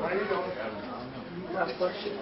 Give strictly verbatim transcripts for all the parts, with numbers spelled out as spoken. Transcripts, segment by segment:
God bless you.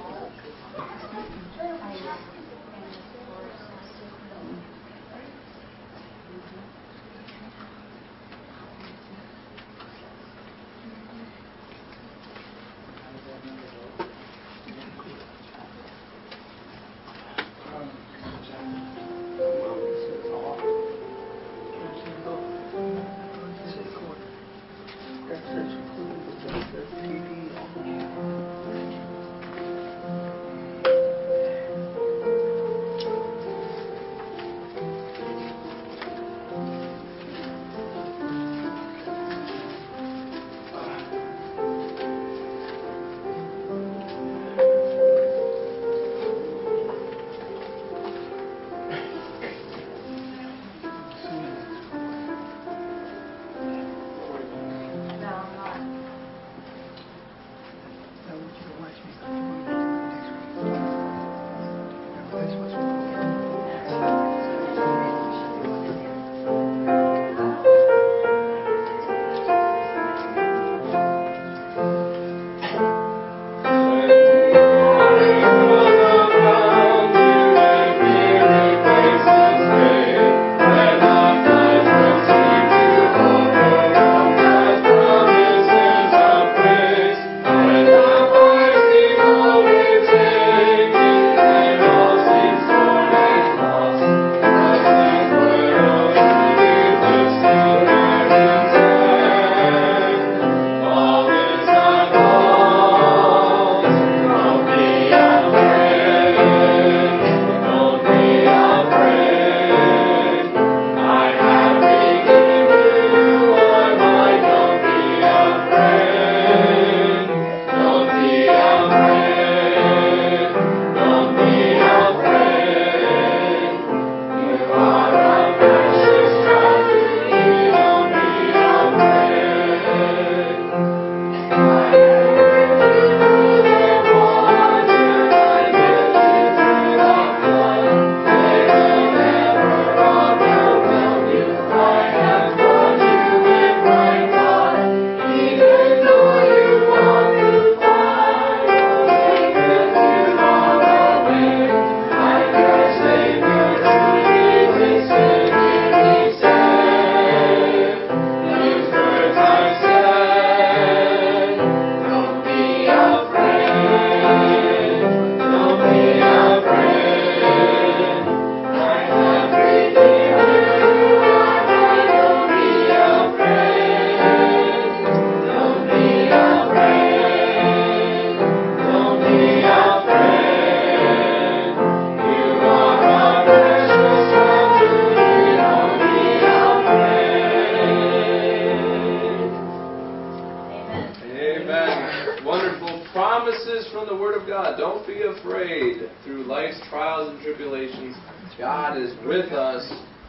God is with us,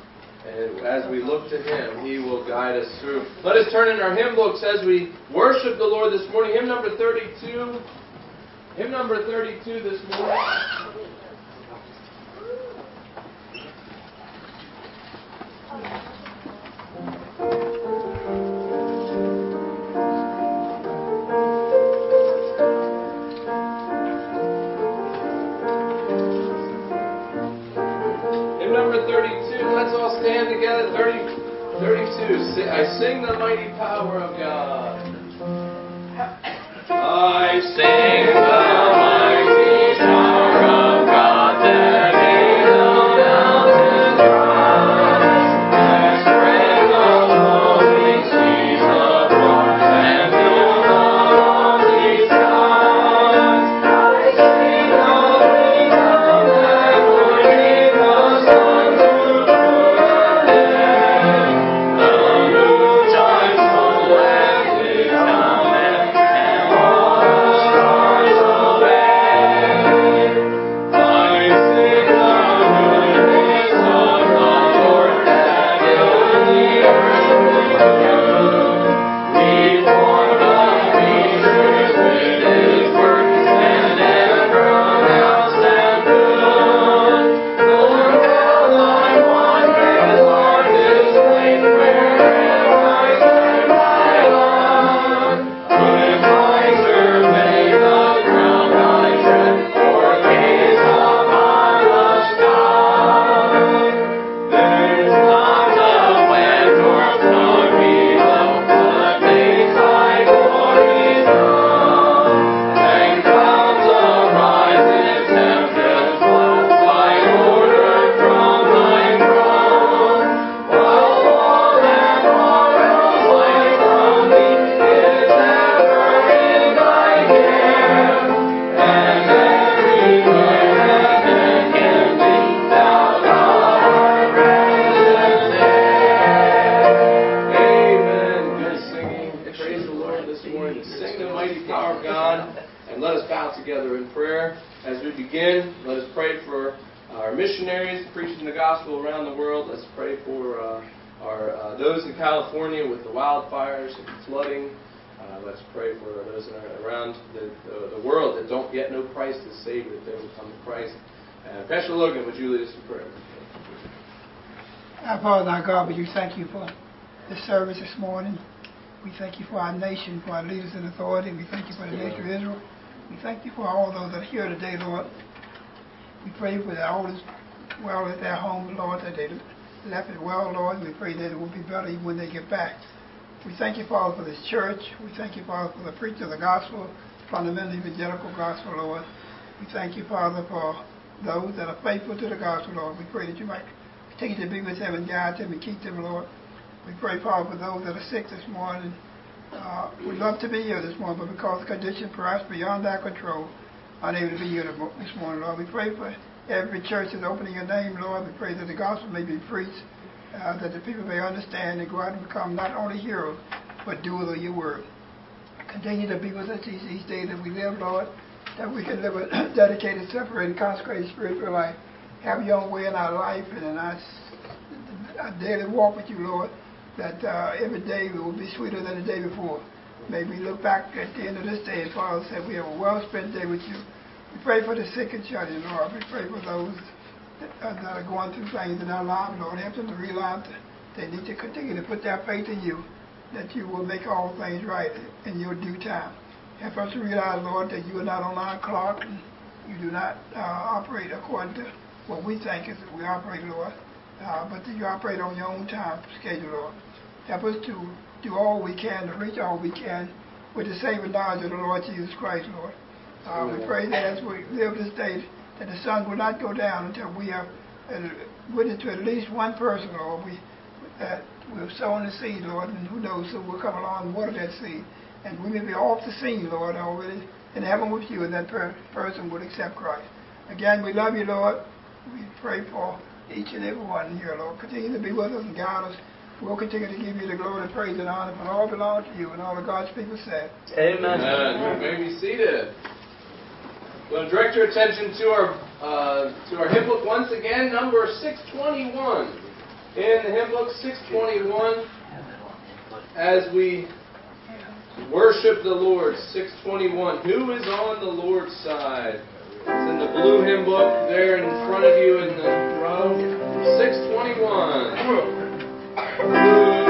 and as we look to Him, He will guide us through. Let us turn in our hymn books as we worship the Lord this morning. Hymn number thirty-two. Hymn number thirty-two this morning. Let's all stand together. thirty, thirty-two. I sing the mighty power of God. I sing the mighty power of God that made the mountains rise, that spread the flowing seas apart, and filled the lofty skies. I sing the kingdom that ordained the sun to shines full and is down and all the stars morning to sing the mighty power of God. And let us bow together in prayer. As we begin, let us pray for our missionaries preaching the gospel around the world. Let's pray for uh, our uh, those in California with the wildfires and the flooding. Uh, let's pray for those that are around the, the, the world that don't yet know Christ as Savior, that they will come to Christ. Uh, Pastor Logan, would you lead us in prayer? Our Father, our God, we do thank you for this service this morning. We thank you for our nation, for our leaders in authority. We thank you for the nation of Israel. We thank you for all those that are here today, Lord. We pray for that all is well at their home, Lord, that they left it well, Lord. We pray that it will be better even when they get back. We thank you, Father, for this church. We thank you, Father, for the preaching of the gospel, fundamental evangelical gospel, Lord. We thank you, Father, for those that are faithful to the gospel, Lord. We pray that you might continue to be with them and guide them and keep them, Lord. We pray, Father, for those that are sick this morning. Uh, we'd love to be here this morning, but because of conditions perhaps beyond our control, unable to be here this morning, Lord. We pray for every church that's opening your name, Lord. We pray that the gospel may be preached, uh, that the people may understand and go out and become not only hearers, but doers of your word. Continue to be with us each, each day that we live, Lord, that we can live a dedicated, separated, consecrated spiritual life. Have your own way in our life and in our, our daily walk with you, Lord, that uh, every day will be sweeter than the day before. May we look back at the end of this day, as Father said, we have a well-spent day with you. We pray for the sick and shut-in, Lord. We pray for those that, uh, that are going through things in their lives, Lord. Help them to realize that they need to continue to put their faith in you, that you will make all things right in your due time. Help us to realize, Lord, that you are not on our clock, and you do not uh, operate according to what we think is that we operate, Lord, uh, but that you operate on your own time schedule, Lord. Help us to do all we can to reach all we can with the saving knowledge of the Lord Jesus Christ, Lord. Uh, we pray that as we live this day, that the sun will not go down until we have uh, witnessed to at least one person, Lord. We that we've sown the seed, Lord, and who knows, so we'll come along and water that seed. And we may be off the scene, Lord, already in heaven with you, and that per- person would accept Christ. Again, we love you, Lord. We pray for each and every one here, Lord. Continue to be with us and guide us. We'll continue to give you the glory, praise, and honor, for all belong to you, and all of God's people said. Amen. Amen. You may be seated. We'll direct your attention to our uh, to our hymn book once again, number six twenty-one. In the hymn book six twenty-one, as we worship the Lord, six twenty-one. Who is on the Lord's side? It's in the blue hymn book there in front of you in the row. six twenty-one. Who is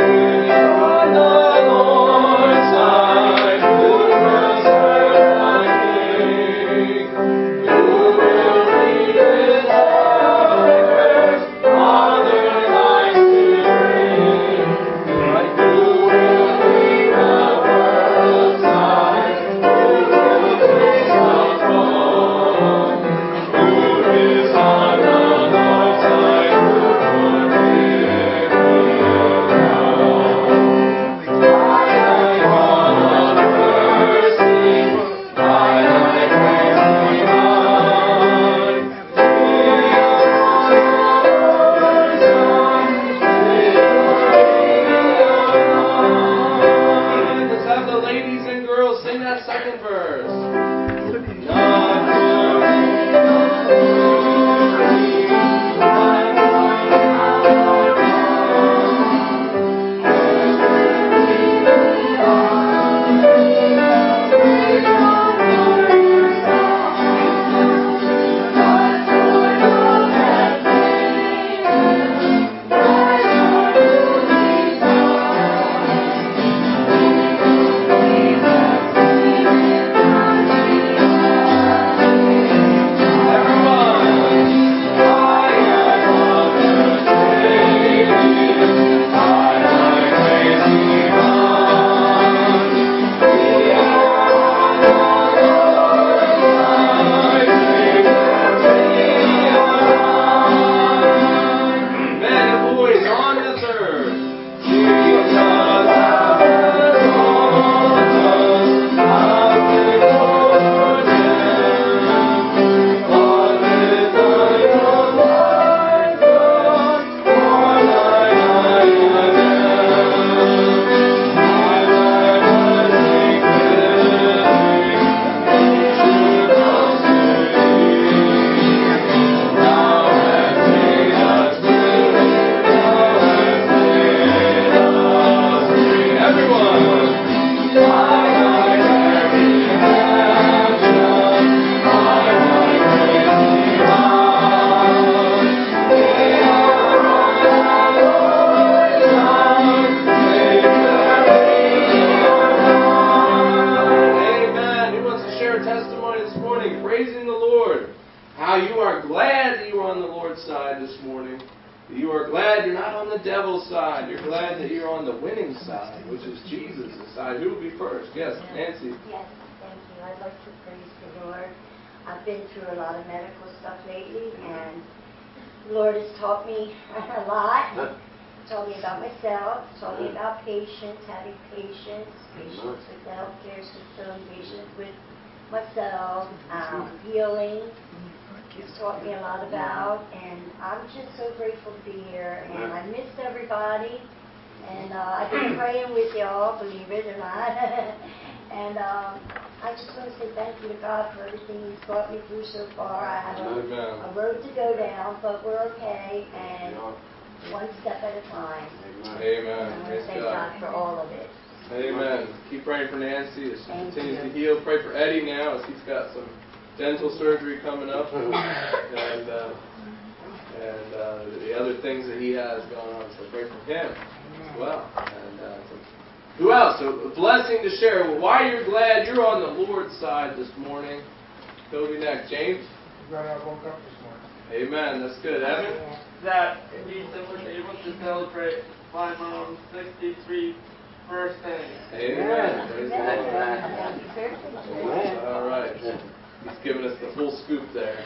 on the Lord's side? Who will serve my King? Who will lead his helpers on their lives to bring? Who will lead the world's side? Who will take the throne? Who is on the Lord's side? Who forgive glad you're not on the devil's side. You're glad that you're on the winning side, which is Jesus' side. Who will be first? Yes, Nancy. Yes, thank you. I'd like to praise the Lord. I've been through a lot of medical stuff lately, and the Lord has taught me a lot. Taught me about myself, taught me about patience, having patience, patience with the healthcare system, patience with myself, um, healing. He's taught me a lot about, and I'm just so grateful to be here. And I missed everybody, and uh, I've been praying with y'all, believe it or not. And um, I just want to say thank you to God for everything He's brought me through so far. I have a, a road to go down, but we're okay, and one step at a time. Amen. I want to thank God for all of it. Amen. Keep praying for Nancy as she Thank continues you. to heal. Pray for Eddie now as he's got some dental surgery coming up, and uh, and uh, the other things that he has going on. So pray for him as well. And uh, so who else? So a blessing to share. Why you're glad you're on the Lord's side this morning. Toby next. James? Glad I woke up this morning. Amen. That's good. Evan? That indeed I was able to celebrate my mom's sixty-three birthday. Amen. Praise the Lord. Happy birthday. All right. He's given us the full scoop there.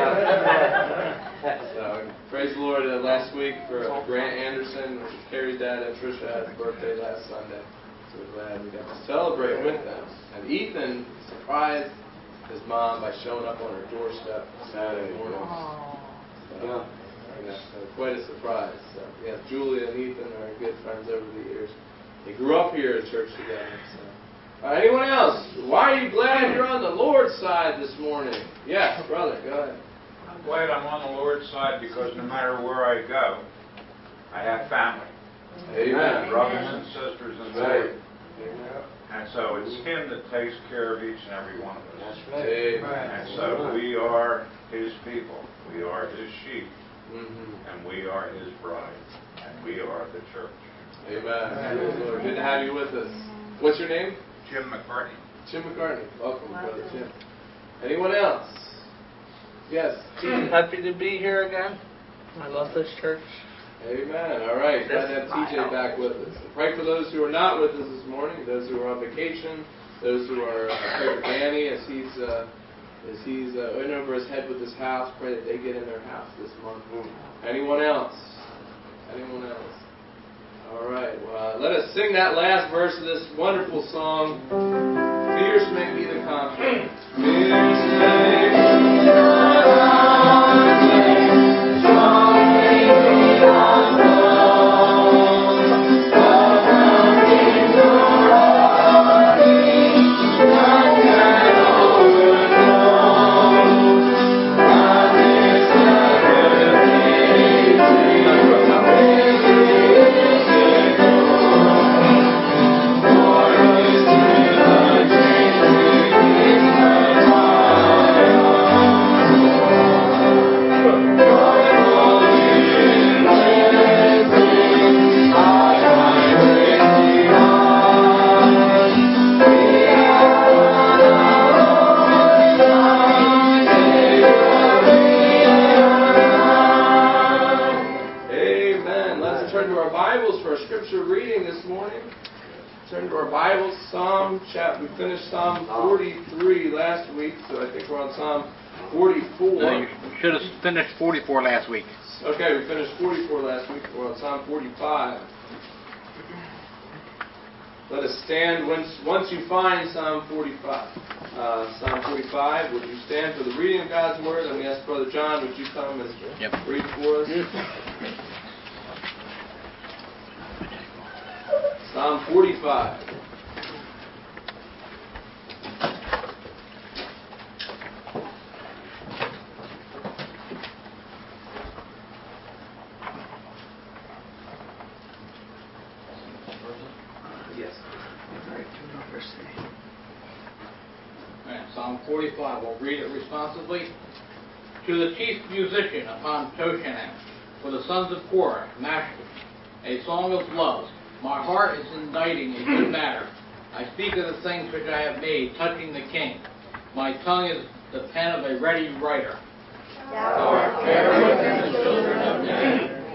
So, praise the Lord. Uh, last week for Grant Anderson, which is Carrie's dad, and Tricia had his birthday last Sunday. So we're glad we got to celebrate with them. And Ethan surprised his mom by showing up on her doorstep Saturday morning. So, yeah, so quite a surprise. So, yeah, Julia and Ethan are good friends over the years. They grew up here at church together. So. Uh, anyone else? Why are you glad you're on the Lord's side this morning? Yes, brother, go ahead. I'm glad I'm on the Lord's side because no matter where I go, I have family. Amen. Brothers and sisters in the Right. Lord. And so it's Him that takes care of each and every one of us. Amen. And so we are His people. We are His sheep. Mm-hmm. And we are His bride. And we are the church. Amen. Praise the Lord. Good to have you with us. What's your name? Jim McCartney. Jim McCartney. Welcome, Brother Jim. Anyone else? Yes. T. Happy to be here again. I love this church. Amen. All right. Glad to have T J back with us. Pray for those who are not with us this morning, those who are on vacation, those who are, uh, pray for Danny as he's uh, as he's uh, in over his head with his house. Pray that they get in their house this month. Anyone else? Anyone else? All right. Well, uh, let us sing that last verse of this wonderful song. Fierce may be the conflict. Fierce may be the conflict. Strong may be the foe. But nothing's already. None can overthrow. God is ever Turn to our Bibles, Psalm chapter. We finished Psalm forty-three last week, so I think we're on Psalm forty-four. No, you should have finished forty-four last week. Okay, we finished forty-four last week. We're on Psalm forty-five. Let us stand once, once you find Psalm forty-five. Uh, Psalm forty-five, would you stand for the reading of God's Word? I'm going to ask Brother John, would you come and Yep. read for us? Psalm forty-five. Yes. Alright, Psalm forty-five. We'll read it responsively. To the chief musician upon Toshanim, for the sons of Korah, Mashki, a song of love. My heart is inditing a good matter. I speak of the things which I have made, touching the king. My tongue is the pen of a ready writer. Thou art fair within the children of men.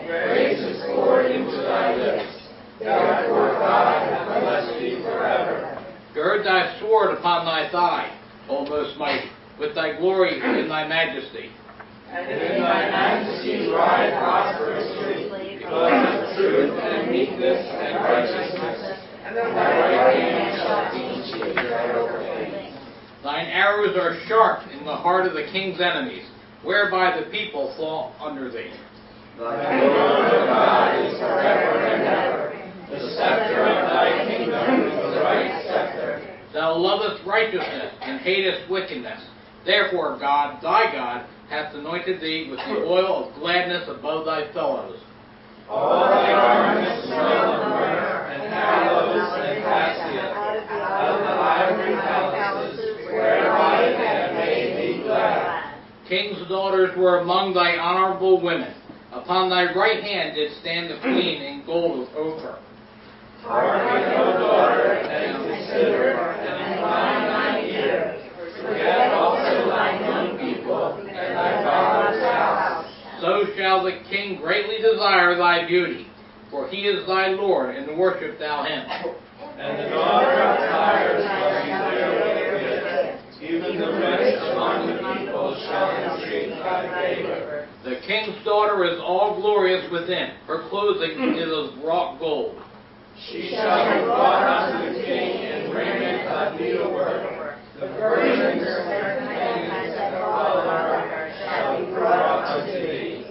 Praise is poured into thy lips. Therefore God hath blessed thee forever. Gird thy sword upon thy thigh, O most mighty, with thy glory in thy majesty. And in thy majesty ride prosperously, because of truth and meekness and righteousness, and thy right hand shall teach thee terrible things. Thine arrows are sharp in the heart of the king's enemies, whereby the people fall under thee. Thy throne, O God, is forever and ever. The scepter of thy kingdom is the right scepter. Thou lovest righteousness and hatest wickedness. Therefore God, thy God, hath anointed thee with the oil of gladness above thy fellows. All thy garments smell of myrrh, and aloes, and cassia, out of the ivory palaces, whereby they made thee glad. King's daughters were among thy honorable women. Upon thy right hand did stand the queen in gold of Ophir. Hearken, O daughter, and consider, and incline thine ear. Forget also thine own people, and thy father's house. So shall the king greatly desire thy beauty, for he is thy Lord, and worship thou him. And the daughter of Tyre shall be there with, even the rest among the people shall entreat thy favor. The king's daughter is all glorious within. Her clothing is of wrought gold. She shall be brought unto the king in raiment of needlework. The virgins and her companions that follow her shall be brought unto thee.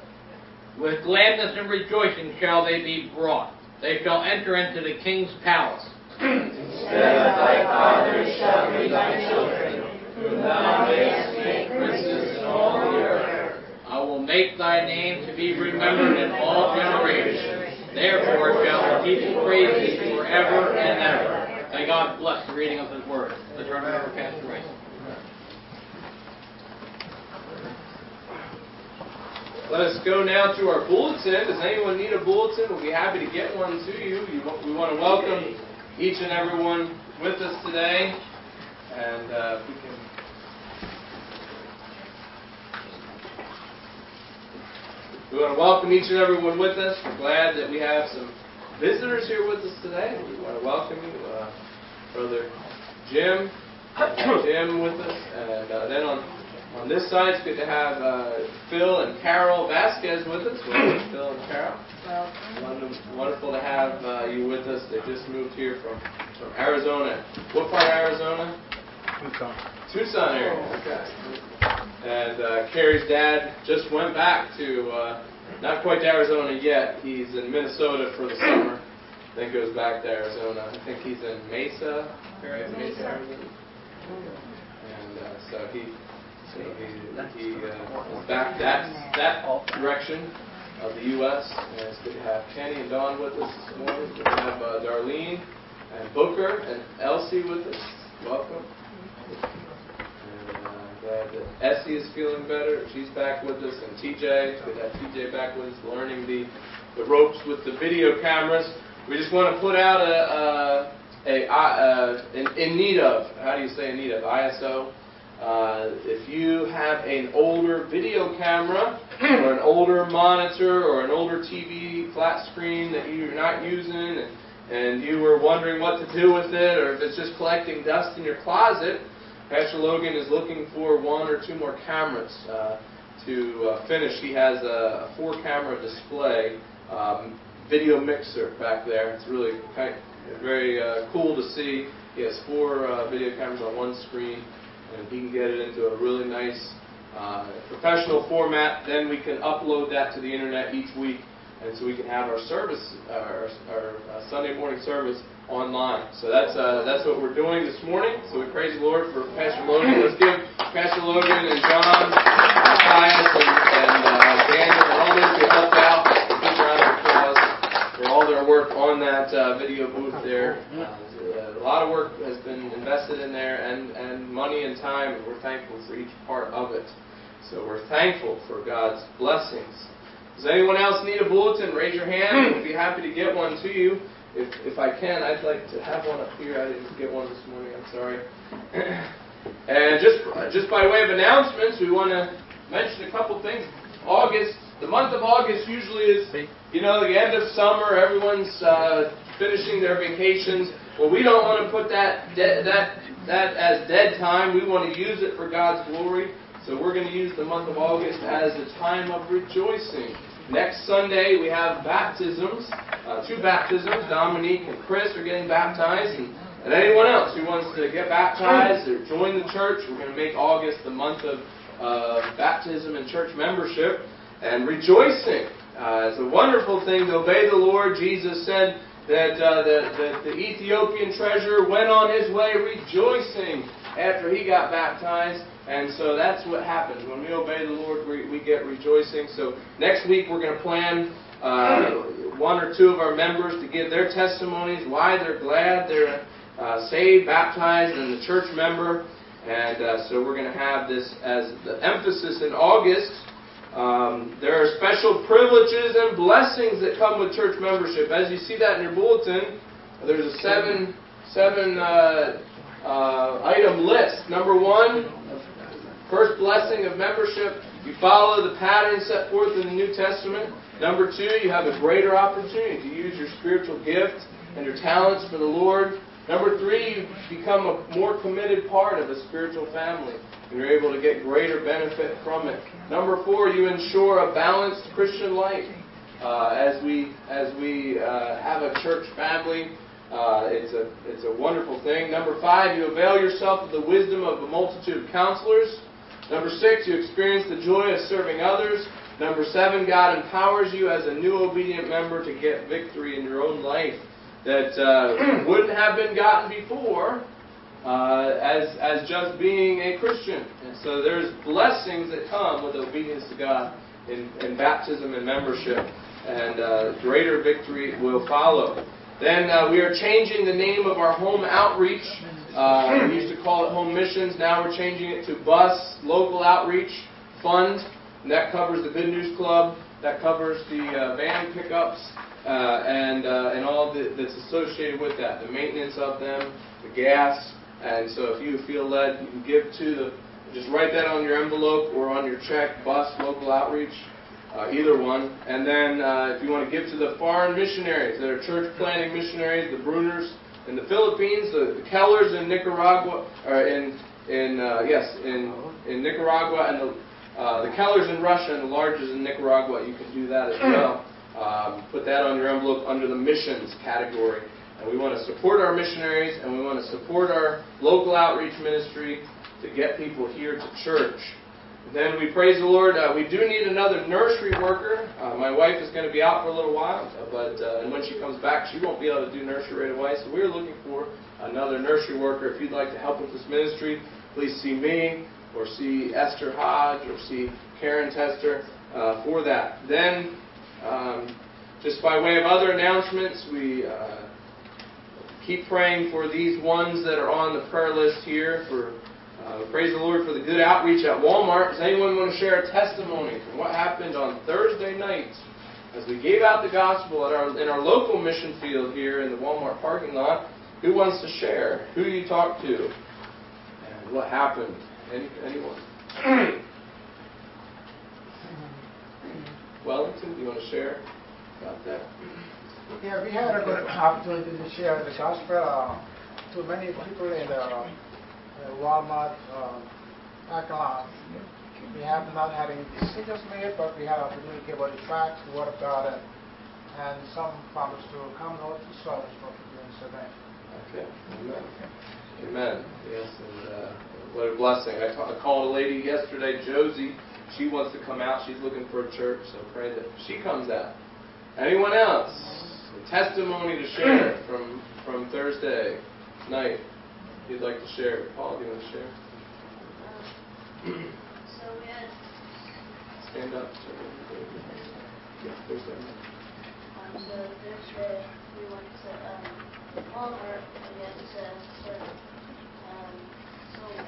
With gladness and rejoicing shall they be brought. They shall enter into the king's palace. Instead of thy fathers shall be thy children, whom thou mayest make princes in all the earth. I will make thy name to be remembered in all generations. Therefore shall the people praise thee forever and ever. May God bless the reading of his word. The turn it over to Pastor Rice. Let us go now to our bulletin. Does anyone need a bulletin? We'll be happy to get one to you. you we want to welcome each and every one with us today. And uh, if we can... We want to welcome each and every one with us. We're glad that we have some visitors here with us today. We want to welcome you. Uh, Brother Jim, Jim with us. And uh, then on On this side, it's good to have uh, Phil and Carol Vasquez with us. Welcome, Phil and Carol. Wonderful, wonderful to have uh, you with us. They just moved here from, from Arizona. What part of Arizona? Tucson. Tucson area. Okay. And uh, Carrie's dad just went back to, uh, not quite to Arizona yet. He's in Minnesota for the summer. Then goes back to Arizona. I think he's in Mesa. Carrie, Mesa, Arizona. And uh, so he... So he, he uh, is back that that direction of the U S And it's good to have Kenny and Dawn with us this morning. We have uh, Darlene and Booker and Elsie with us. Welcome. And uh, I'm glad that Essie is feeling better. She's back with us. And T J, it's good to have T J back with us, learning the, the ropes with the video cameras. We just want to put out a, a, a, a in, in need of, how do you say in need of, I S O? Uh, if you have an older video camera or an older monitor or an older T V flat screen that you're not using and, and you were wondering what to do with it, or if it's just collecting dust in your closet, Pastor Logan is looking for one or two more cameras uh, to uh, finish. He has a, a four-camera display um, video mixer back there. It's really kind of, very uh, cool to see. He has four uh, video cameras on one screen. And he can get it into a really nice uh, professional format. Then we can upload that to the internet each week, and so we can have our service, our, our uh, Sunday morning service online. So that's uh, that's what we're doing this morning. So we praise the Lord for Pastor Logan. Let's give Pastor Logan and John, Matthias, and, and uh, Daniel, and all those who helped out. A big round of applause for all their work on that uh, video booth there. Uh, A lot of work has been invested in there, and, and money and time, and we're thankful for each part of it. So we're thankful for God's blessings. Does anyone else need a bulletin? Raise your hand. We'll be happy to get one to you. If, if I can, I'd like to have one up here. I didn't get one this morning. I'm sorry. And just, just by way of announcements, we want to mention a couple things. August the month of August usually is, you know, the end of summer. Everyone's uh, finishing their vacations. Well, we don't want to put that de- that that as dead time. We want to use it for God's glory. So we're going to use the month of August as a time of rejoicing. Next Sunday we have baptisms, uh, two baptisms. Dominique and Chris are getting baptized, and, and anyone else who wants to get baptized or join the church, we're going to make August the month of uh, baptism and church membership and rejoicing. Uh, it's a wonderful thing to obey the Lord. Jesus said that, uh, that, that the Ethiopian treasurer went on his way rejoicing after he got baptized. And so that's what happens. When we obey the Lord, we, we get rejoicing. So next week we're going to plan uh, one or two of our members to give their testimonies, why they're glad they're uh, saved, baptized, and the church member. And uh, so we're going to have this as the emphasis in August. Um, there are special privileges and blessings that come with church membership. As you see that in your bulletin, there's a seven, seven uh, uh, item list. Number one, first blessing of membership, you follow the pattern set forth in the New Testament. Number two, you have a greater opportunity to use your spiritual gift and your talents for the Lord. Number three, you become a more committed part of a spiritual family, and you're able to get greater benefit from it. Number four, you ensure a balanced Christian life. Uh, as we as we uh, have a church family, uh, it's a it's a wonderful thing. Number five, you avail yourself of the wisdom of a multitude of counselors. Number six, you experience the joy of serving others. Number seven, God empowers you as a new obedient member to get victory in your own life that uh, wouldn't have been gotten before uh, as as just being a Christian. And so there's blessings that come with obedience to God in, in baptism and membership, and uh, greater victory will follow. Then uh, we are changing the name of our home outreach. Uh, we used to call it Home Missions. Now we're changing it to Bus Local Outreach Fund. And that covers the Good News Club. That covers the uh, van pickups uh, and uh, and all the, that's associated with that. The maintenance of them, the gas. And so if you feel led, you can give to the, just write that on your envelope or on your check, Bus Local Outreach. Uh, either one. And then uh, if you want to give to the foreign missionaries, that are church planting missionaries, the Bruners in the Philippines, the, the Kellers in Nicaragua, or in in uh, yes in in Nicaragua, and the uh, the Kellers in Russia and the Larges in Nicaragua. You can do that as well. Um, put that on your envelope under the missions category. And we want to support our missionaries, and we want to support our local outreach ministry to get people here to church. Then we praise the Lord. Uh, we do need another nursery worker. Uh, my wife is going to be out for a little while, but uh, and when she comes back, she won't be able to do nursery right away. So we're looking for another nursery worker. If you'd like to help with this ministry, please see me, or see Esther Hodge, or see Karen Tester uh, for that. Then, um, just by way of other announcements, we uh, keep praying for these ones that are on the prayer list here. For Uh, praise the Lord for the good outreach at Walmart. Does anyone want to share a testimony from what happened on Thursday night as we gave out the gospel at our in our local mission field here in the Walmart parking lot? Who wants to share? Who you talked to? And what happened? Any, anyone? Wellington, do you want to share about that? Yeah, we had a good opportunity to share the gospel uh, to many people in the Uh, Walmart uh, parking lot. We have not had any decisions made, but we had an opportunity to give out the tracts, the Word of God, and, and some promised to come out to service for people in Savannah. Okay. Amen. Amen. Yes, and uh, what a blessing. I, ta- I called a lady yesterday, Josie. She wants to come out. She's looking for a church, so pray that she comes out. Anyone else? A testimony to share from, from Thursday night? You'd like to share? Paul, do you want to share? Um, so we had... Stand up. Yeah, Thursday. Um, so Thursday we went to um, Walmart and we had to serve um, someone.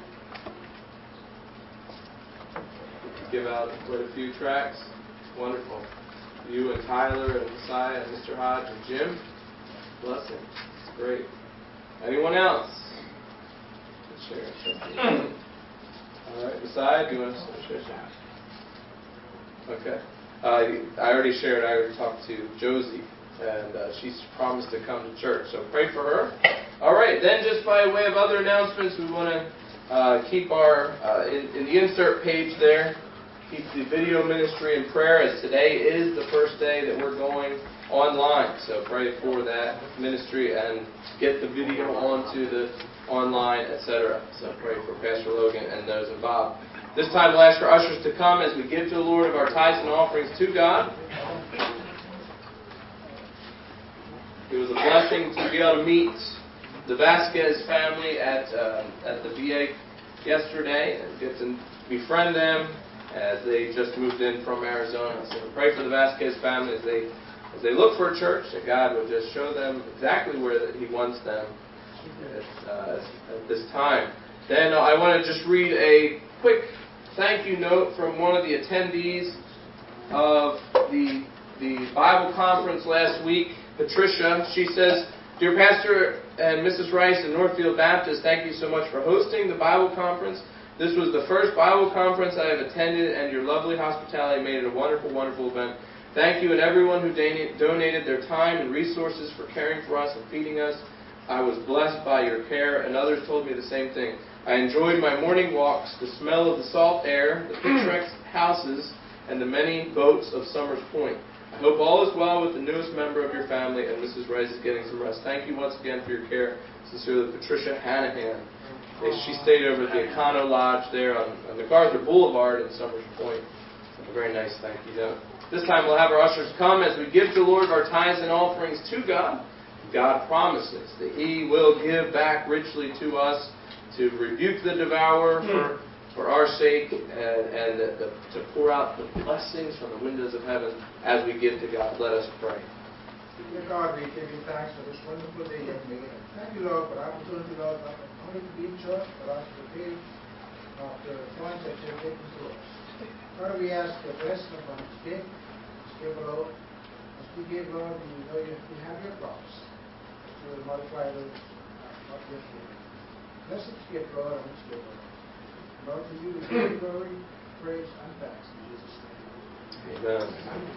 Give out quite a few tracts. Wonderful. You and Tyler and Messiah and Mister Hodge and Jim. Blessing. It's great. Anyone else? Share. All right, Messiah, do you want to share? Okay. Uh, I already shared, I already talked to Josie, and uh, she's promised to come to church, so pray for her. All right, then just by way of other announcements, we want to uh, keep our, uh, in, in the insert page there, keep the video ministry in prayer, as today is the first day that we're going online. So pray for that ministry and get the video onto the online, et cetera. So pray for Pastor Logan and those involved. This time we'll ask our ushers to come as we give to the Lord of our tithes and offerings to God. It was a blessing to be able to meet the Vasquez family at uh, at the V A yesterday and get to befriend them as they just moved in from Arizona. So pray for the Vasquez family as they as they look for a church, that God would just show them exactly where that He wants them at, uh, at this time. Then I want to just read a quick thank you note from one of the attendees of the the Bible conference last week, Patricia. She says, "Dear Pastor and Missus Rice in Northfield Baptist, thank you so much for hosting the Bible conference. This was the first Bible conference I have attended, and your lovely hospitality made it a wonderful, wonderful event. Thank you and everyone who donated their time and resources for caring for us and feeding us. I was blessed by your care," and others told me the same thing. "I enjoyed my morning walks, the smell of the salt air, the picturesque houses, and the many boats of Summers Point. I hope all is well with the newest member of your family, and Missus Rice is getting some rest. Thank you once again for your care. Sincerely, Patricia Hanahan." She stayed over at the Econo Lodge there on, on MacArthur Boulevard in Summers Point. A very nice thank you note. This time we'll have our ushers come as we give to the Lord our tithes and offerings to God. God promises that He will give back richly to us, to rebuke the devourer for, for our sake, and, and the, the, to pour out the blessings from the windows of heaven as we give to God. Let us pray. Dear God, we give you thanks for this wonderful day you have made. Thank you, Lord, for the opportunity, Lord, not only to be in church, but also to be of the points that you have taken to us. Lord, we ask your blessing upon this gift, this gift, Lord. As we give, Lord, we know you, we have your promise. You will multiply those what you have given. Bless this gift, Lord, and this gift, Lord. Lord, to you we give glory, praise, and thanks in Jesus' name. Amen.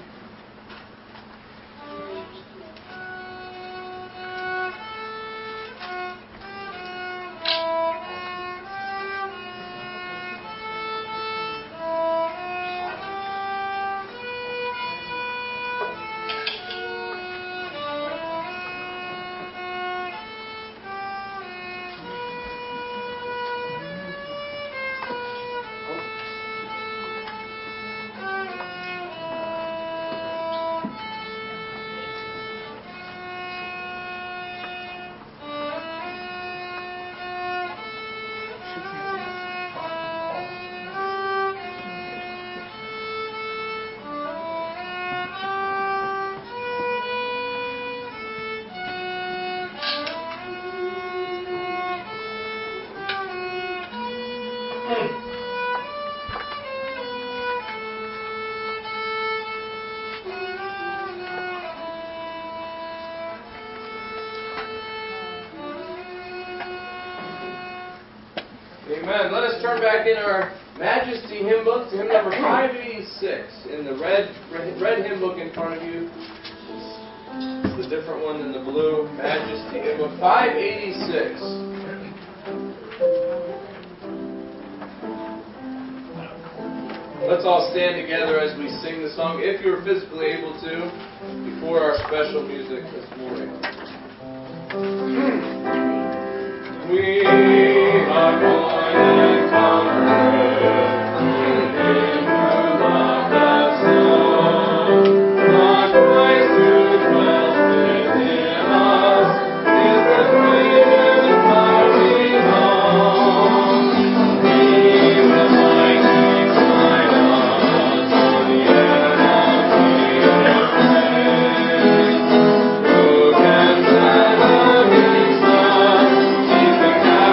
Amen. Let us turn back in our Majesty hymn book to hymn number five eighty-six in the red, red red hymn book in front of you. It's the different one than the blue. Majesty hymn book five eighty-six. Let's all stand together as we sing the song, if you're physically able to, before our special music this morning. We are more than conquerors in whom of the Son. For Christ who dwells within us is the greatest mighty God. He the mighty guide us on the end of the earth. Who can stand against us? He's the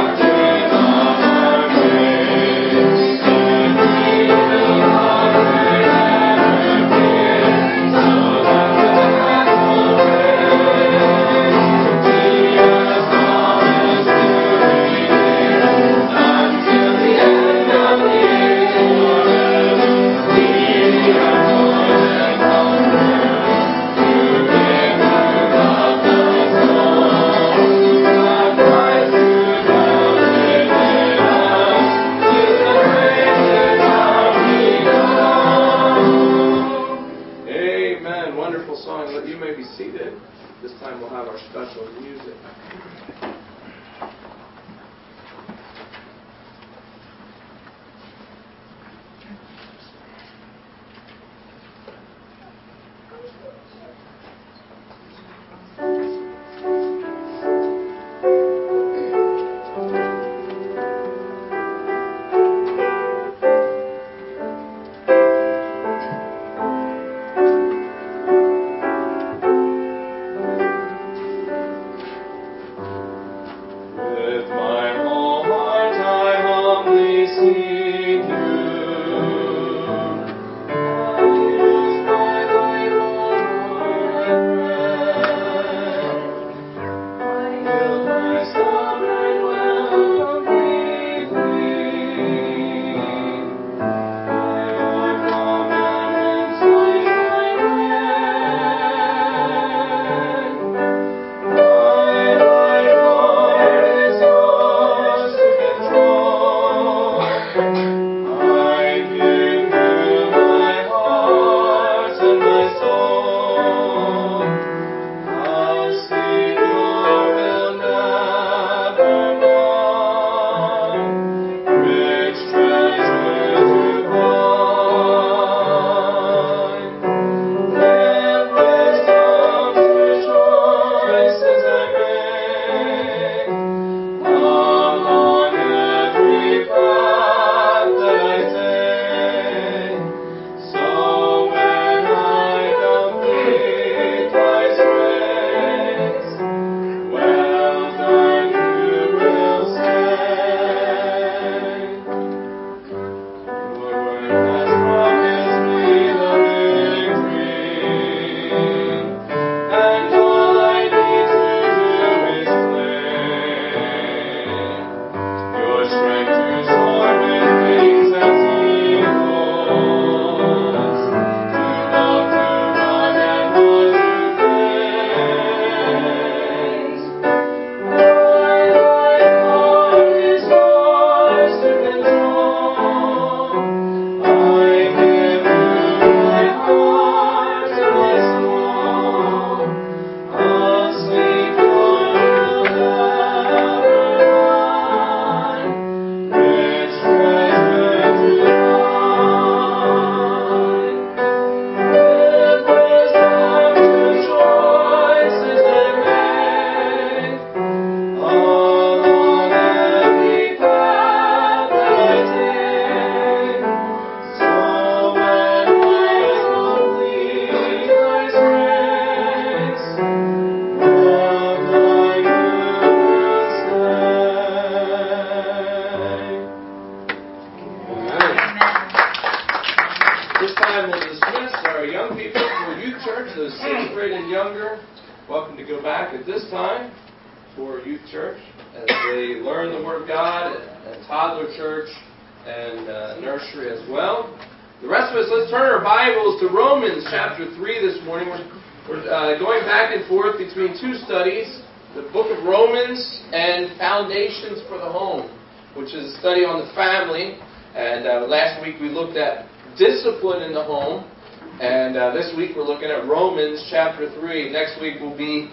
Welcome to go back at this time for youth church as they learn the Word of God, and, and toddler church, and uh, nursery as well. The rest of us, let's turn our Bibles to Romans chapter three this morning. We're, we're uh, going back and forth between two studies, the book of Romans and Foundations for the Home, which is a study on the family. And uh, last week we looked at discipline in the home. And uh, this week we're looking at Romans chapter three. Next week will be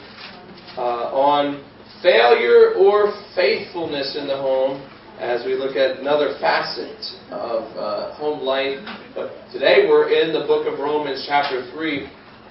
uh, on failure or faithfulness in the home, as we look at another facet of uh, home life. But today we're in the book of Romans chapter three.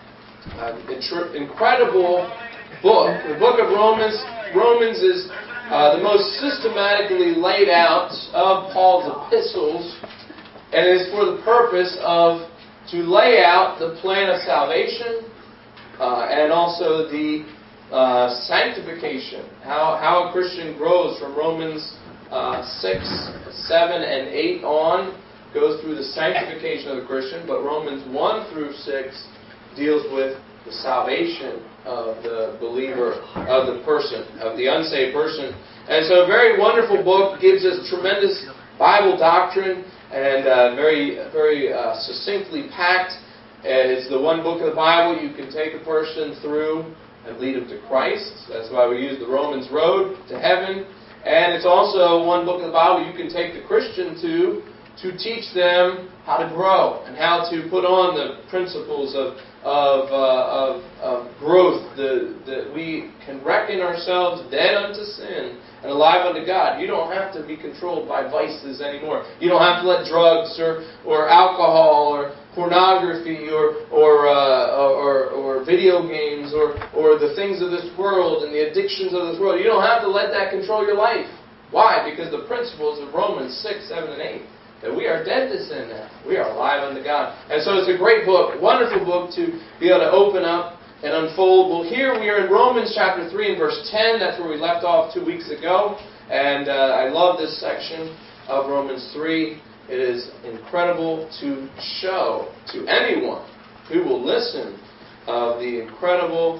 Uh, intr- incredible book. The book of Romans, Romans is uh, the most systematically laid out of Paul's epistles, and it is for the purpose of to lay out the plan of salvation uh, and also the uh, sanctification, how, how a Christian grows from Romans uh, six, seven, and eight on, goes through the sanctification of the Christian, but Romans one through six deals with the salvation of the believer, of the person, of the unsaved person. And so a very wonderful book, gives us tremendous Bible doctrine, and uh, very, very uh, succinctly packed. And it's the one book of the Bible you can take a person through and lead them to Christ. That's why we use the Romans Road to heaven. And it's also one book of the Bible you can take the Christian to to teach them how to grow and how to put on the principles of of, uh, of, of growth, the, that we can reckon ourselves dead unto sin and alive unto God. You don't have to be controlled by vices anymore. You don't have to let drugs or, or alcohol or pornography or or, uh, or or video games or or the things of this world and the addictions of this world. You don't have to let that control your life. Why? Because the principles of Romans six, seven, and eight. That we are dead to sin now. We are alive unto God. And so it's a great book, wonderful book to be able to open up and unfold. Well, here we are in Romans chapter three and verse ten. That's where we left off two weeks ago. And uh, I love this section. of Romans three. It is incredible to show to anyone who will listen of the incredible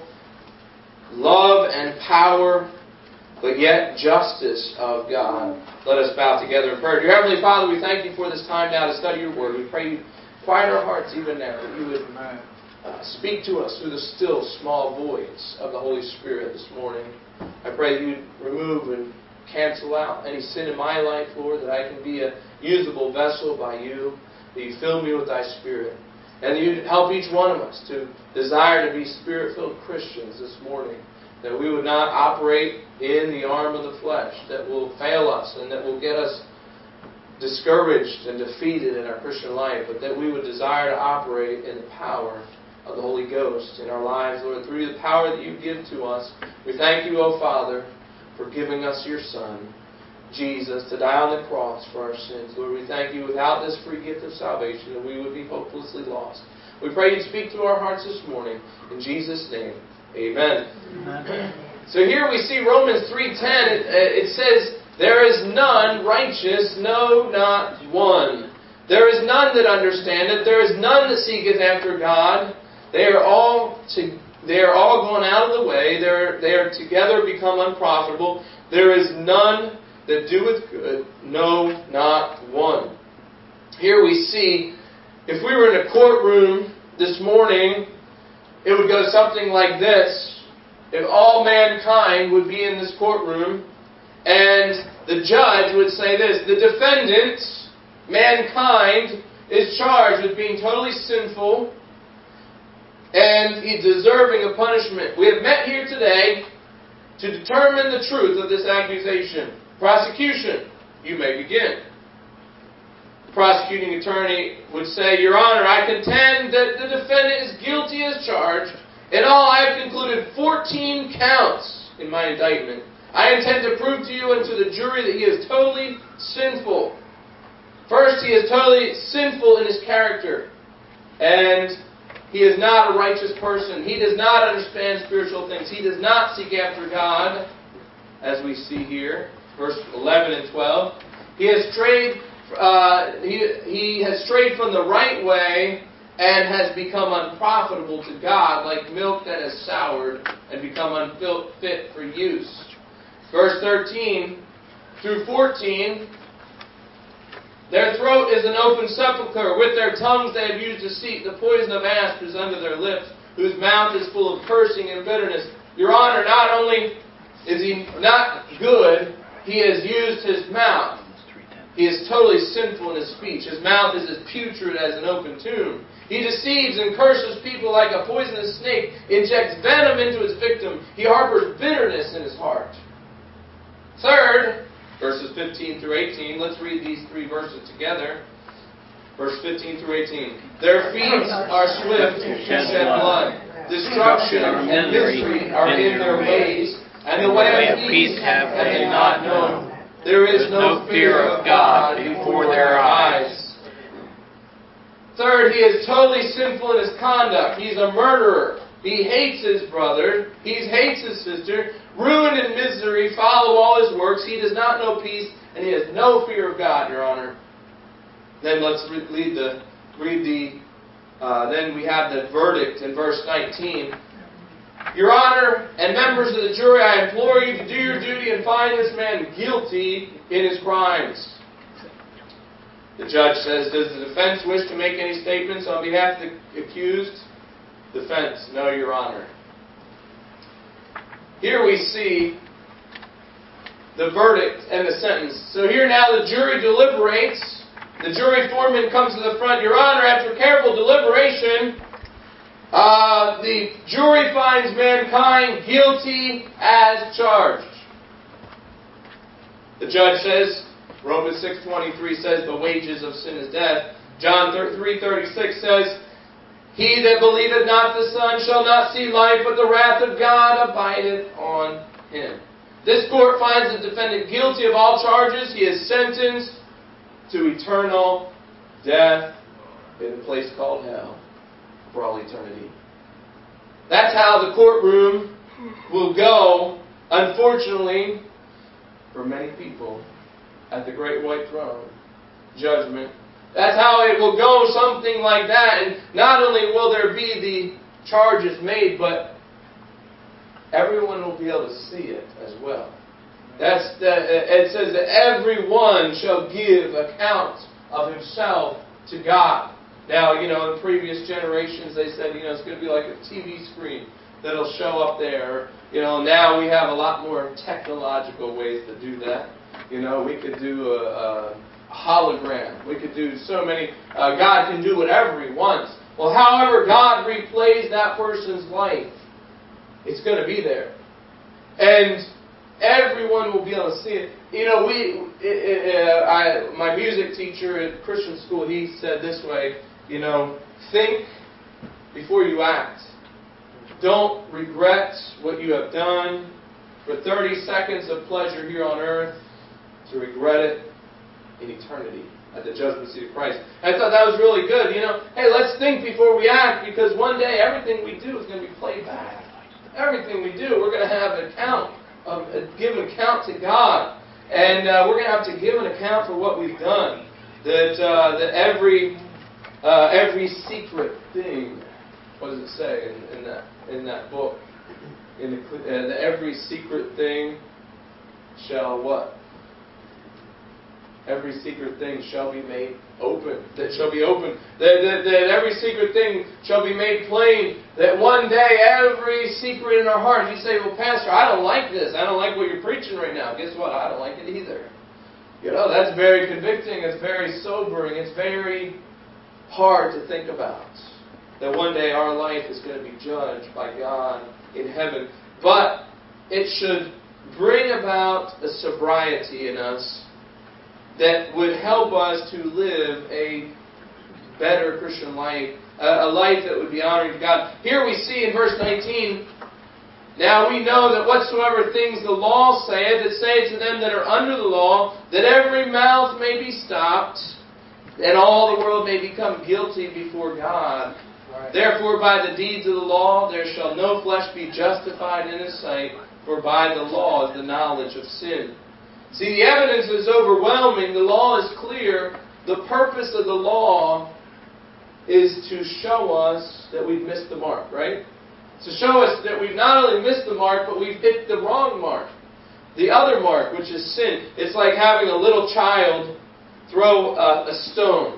love and power, but yet justice of God. Let us bow together in prayer. Dear Heavenly Father, we thank you for this time now to study your word. We pray you quiet our hearts even now, that you would uh, speak to us through the still, small voice of the Holy Spirit this morning. I pray that you would remove and cancel out any sin in my life, Lord, that I can be a usable vessel by you, that you fill me with thy Spirit, and that you help each one of us to desire to be Spirit-filled Christians this morning, that we would not operate in the arm of the flesh that will fail us and that will get us discouraged and defeated in our Christian life, but that we would desire to operate in the power of the Holy Ghost in our lives, Lord, through the power that you give to us. We thank you, O Father, for giving us your Son, Jesus, to die on the cross for our sins. Lord, we thank you without this free gift of salvation that we would be hopelessly lost. We pray you'd speak to our hearts this morning. In Jesus' name, amen. Amen. So here we see Romans three ten. It, it says, there is none righteous, no, not one. There is none that understandeth. There is none that seeketh after God. They are all to, they are all gone out of the way. They are, they are together become unprofitable. There is none that doeth good, no, not one. Here we see, if we were in a courtroom this morning, it would go something like this. If all mankind would be in this courtroom, and the judge would say this: the defendant, mankind, is charged with being totally sinful, and he's deserving of punishment. We have met here today to determine the truth of this accusation. Prosecution, you may begin. The prosecuting attorney would say, Your Honor, I contend that the defendant is guilty as charged. In all, I have concluded fourteen counts in my indictment. I intend to prove to you and to the jury that he is totally sinful. First, he is totally sinful in his character. And he is not a righteous person. He does not understand spiritual things. He does not seek after God, as we see here. Verse eleven and twelve. He has strayed, uh, he, he has strayed from the right way and has become unprofitable to God, like milk that has soured and become unfit for use. Verse thirteen through fourteen. Their throat is an open sepulchre. With their tongues they have used deceit. The poison of asp is under their lips, whose mouth is full of cursing and bitterness. Your Honor, not only is he not good, he has used his mouth. He is totally sinful in his speech. His mouth is as putrid as an open tomb. He deceives and curses people like a poisonous snake, injects venom into his victim. He harbors bitterness in his heart. Third, verses fifteen through eighteen. Let's read these three verses together. Verse fifteen through eighteen. Their feet are swift to shed blood. Destruction and misery are in their ways, and the way of peace have they not known. There is no fear of God before their eyes. Third, he is totally sinful in his conduct. He's a murderer. He hates his brother. He hates his sister. Ruin and misery follow all his works. He does not know peace, and he has no fear of God, Your Honor. Then let's read the, read the, uh, then we have the verdict in verse nineteen. Your Honor, and members of the jury, I implore you to do your duty and find this man guilty in his crimes. The judge says, does the defense wish to make any statements on behalf of the accused? Defense, no, Your Honor. Here we see the verdict and the sentence. So here now the jury deliberates. The jury foreman comes to the front. Your Honor, after careful deliberation, uh, the jury finds mankind guilty as charged. The judge says, Romans six twenty-three says, the wages of sin is death. John three thirty-six says, he that believeth not the Son shall not see life, but the wrath of God abideth on him. This court finds the defendant guilty of all charges. He is sentenced to eternal death in a place called hell for all eternity. That's how the courtroom will go, unfortunately, for many people at the great white throne. Judgment. That's how it will go, something like that. And not only will there be the charges made, but everyone will be able to see it as well. That's the, it says that everyone shall give account of himself to God. Now, you know, in previous generations they said, you know, it's going to be like a T V screen that'll show up there. You know, now we have a lot more technological ways to do that. You know, we could do a, a hologram. We could do so many. Uh, God can do whatever He wants. Well, however God replays that person's life, it's going to be there. And everyone will be able to see it. You know, we, it, it, uh, I, my music teacher at Christian school, he said this way, you know, think before you act. Don't regret what you have done for thirty seconds of pleasure here on earth to regret it in eternity at the judgment seat of Christ. I thought that was really good. You know, hey, let's think before we act, because one day everything we do is going to be played back. Everything we do, we're going to have an account, of, uh, give an account to God. And uh, we're going to have to give an account for what we've done. That uh, that every uh, every secret thing, what does it say in, in that in that book? In the, uh, that every secret thing shall what? Every secret thing shall be made open. That shall be open. That, that, that every secret thing shall be made plain. That one day every secret in our heart. You say, well, Pastor, I don't like this. I don't like what you're preaching right now. Guess what? I don't like it either. You know, that's very convicting. It's very sobering. It's very hard to think about. That one day our life is going to be judged by God in heaven. But it should bring about a sobriety in us that would help us to live a better Christian life, a life that would be honoring to God. Here we see in verse nineteen, now we know that whatsoever things the law saith, it saith to them that are under the law, that every mouth may be stopped, and all the world may become guilty before God. Right. Therefore by the deeds of the law there shall no flesh be justified in His sight, for by the law is the knowledge of sin. See, the evidence is overwhelming. The law is clear. The purpose of the law is to show us that we've missed the mark, right? To show us that we've not only missed the mark, but we've hit the wrong mark. The other mark, which is sin. It's like having a little child throw a, a stone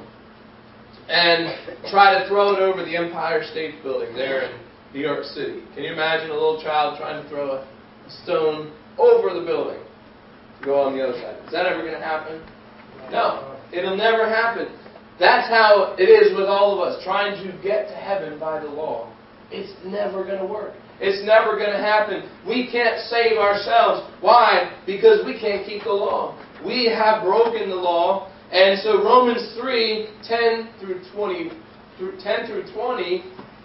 and try to throw it over the Empire State Building there in New York City. Can you imagine a little child trying to throw a stone over the building? Go on the other side. Is that ever going to happen? No. It'll never happen. That's how it is with all of us, trying to get to heaven by the law. It's never going to work. It's never going to happen. We can't save ourselves. Why? Because we can't keep the law. We have broken the law. And so Romans three, ten through twenty, through ten through twenty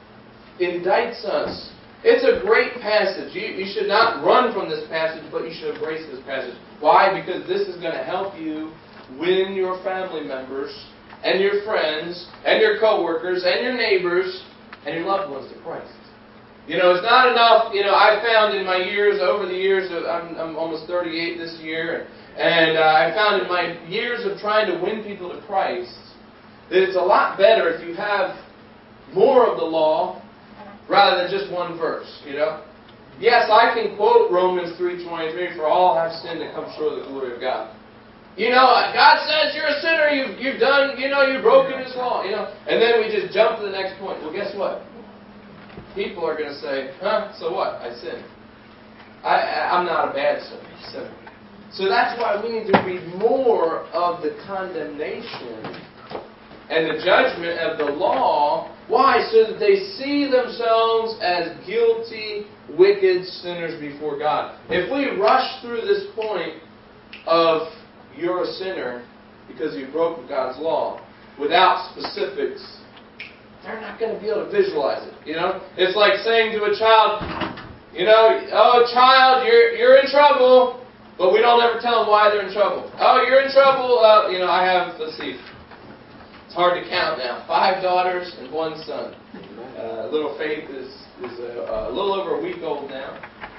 indicts us. It's a great passage. You, you should not run from this passage, but you should embrace this passage. Why? Because this is going to help you win your family members and your friends and your coworkers and your neighbors and your loved ones to Christ. You know, it's not enough. You know, I've found in my years, over the years, of, I'm, I'm almost thirty-eight this year, and uh, I found in my years of trying to win people to Christ that it's a lot better if you have more of the law rather than just one verse, you know. Yes, I can quote Romans three twenty-three, for all have sinned and come short of the glory of God. You know, God says you're a sinner, you've, you've done, you know, you've broken His law, you know. And then we just jump to the next point. Well, guess what? People are going to say, huh, so what? I sinned. I, I, I'm not a bad sinner. So that's why we need to read more of the condemnation and the judgment of the law. Why? So that they see themselves as guilty, wicked sinners before God. If we rush through this point of you're a sinner because you've broken God's law without specifics, they're not going to be able to visualize it. You know, it's like saying to a child, you know, oh, child, you're you're in trouble, but we don't ever tell them why they're in trouble. Oh, you're in trouble. Uh, you know, I have, let's see, it's hard to count now. Five daughters and one son. Uh, little Faith is is a, a little over a week old now,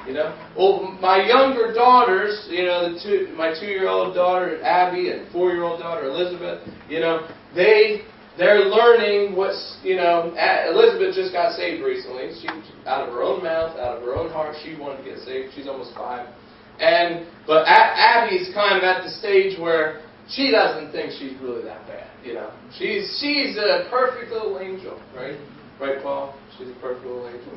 You know, well, my younger daughters, you know, the two, my two-year-old daughter Abby and four-year-old daughter Elizabeth, you know, they they're learning what's, you know, Elizabeth just got saved recently. She, out of her own mouth, out of her own heart, she wanted to get saved. She's almost five, and but Abby's kind of at the stage where she doesn't think she's really that bad. You know, she's she's a perfect little angel, right? Right, Paul? She's a perfect little angel.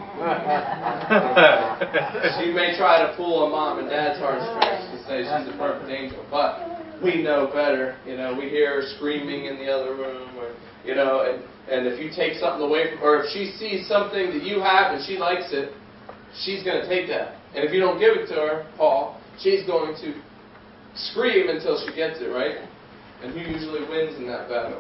She may try to pull a mom and dad's heartstrings to say she's a perfect angel, but we know better. You know, we hear her screaming in the other room, or you know, and, and if you take something away from her, if she sees something that you have and she likes it, she's going to take that. And if you don't give it to her, Paul, she's going to scream until she gets it, right? And who usually wins in that battle?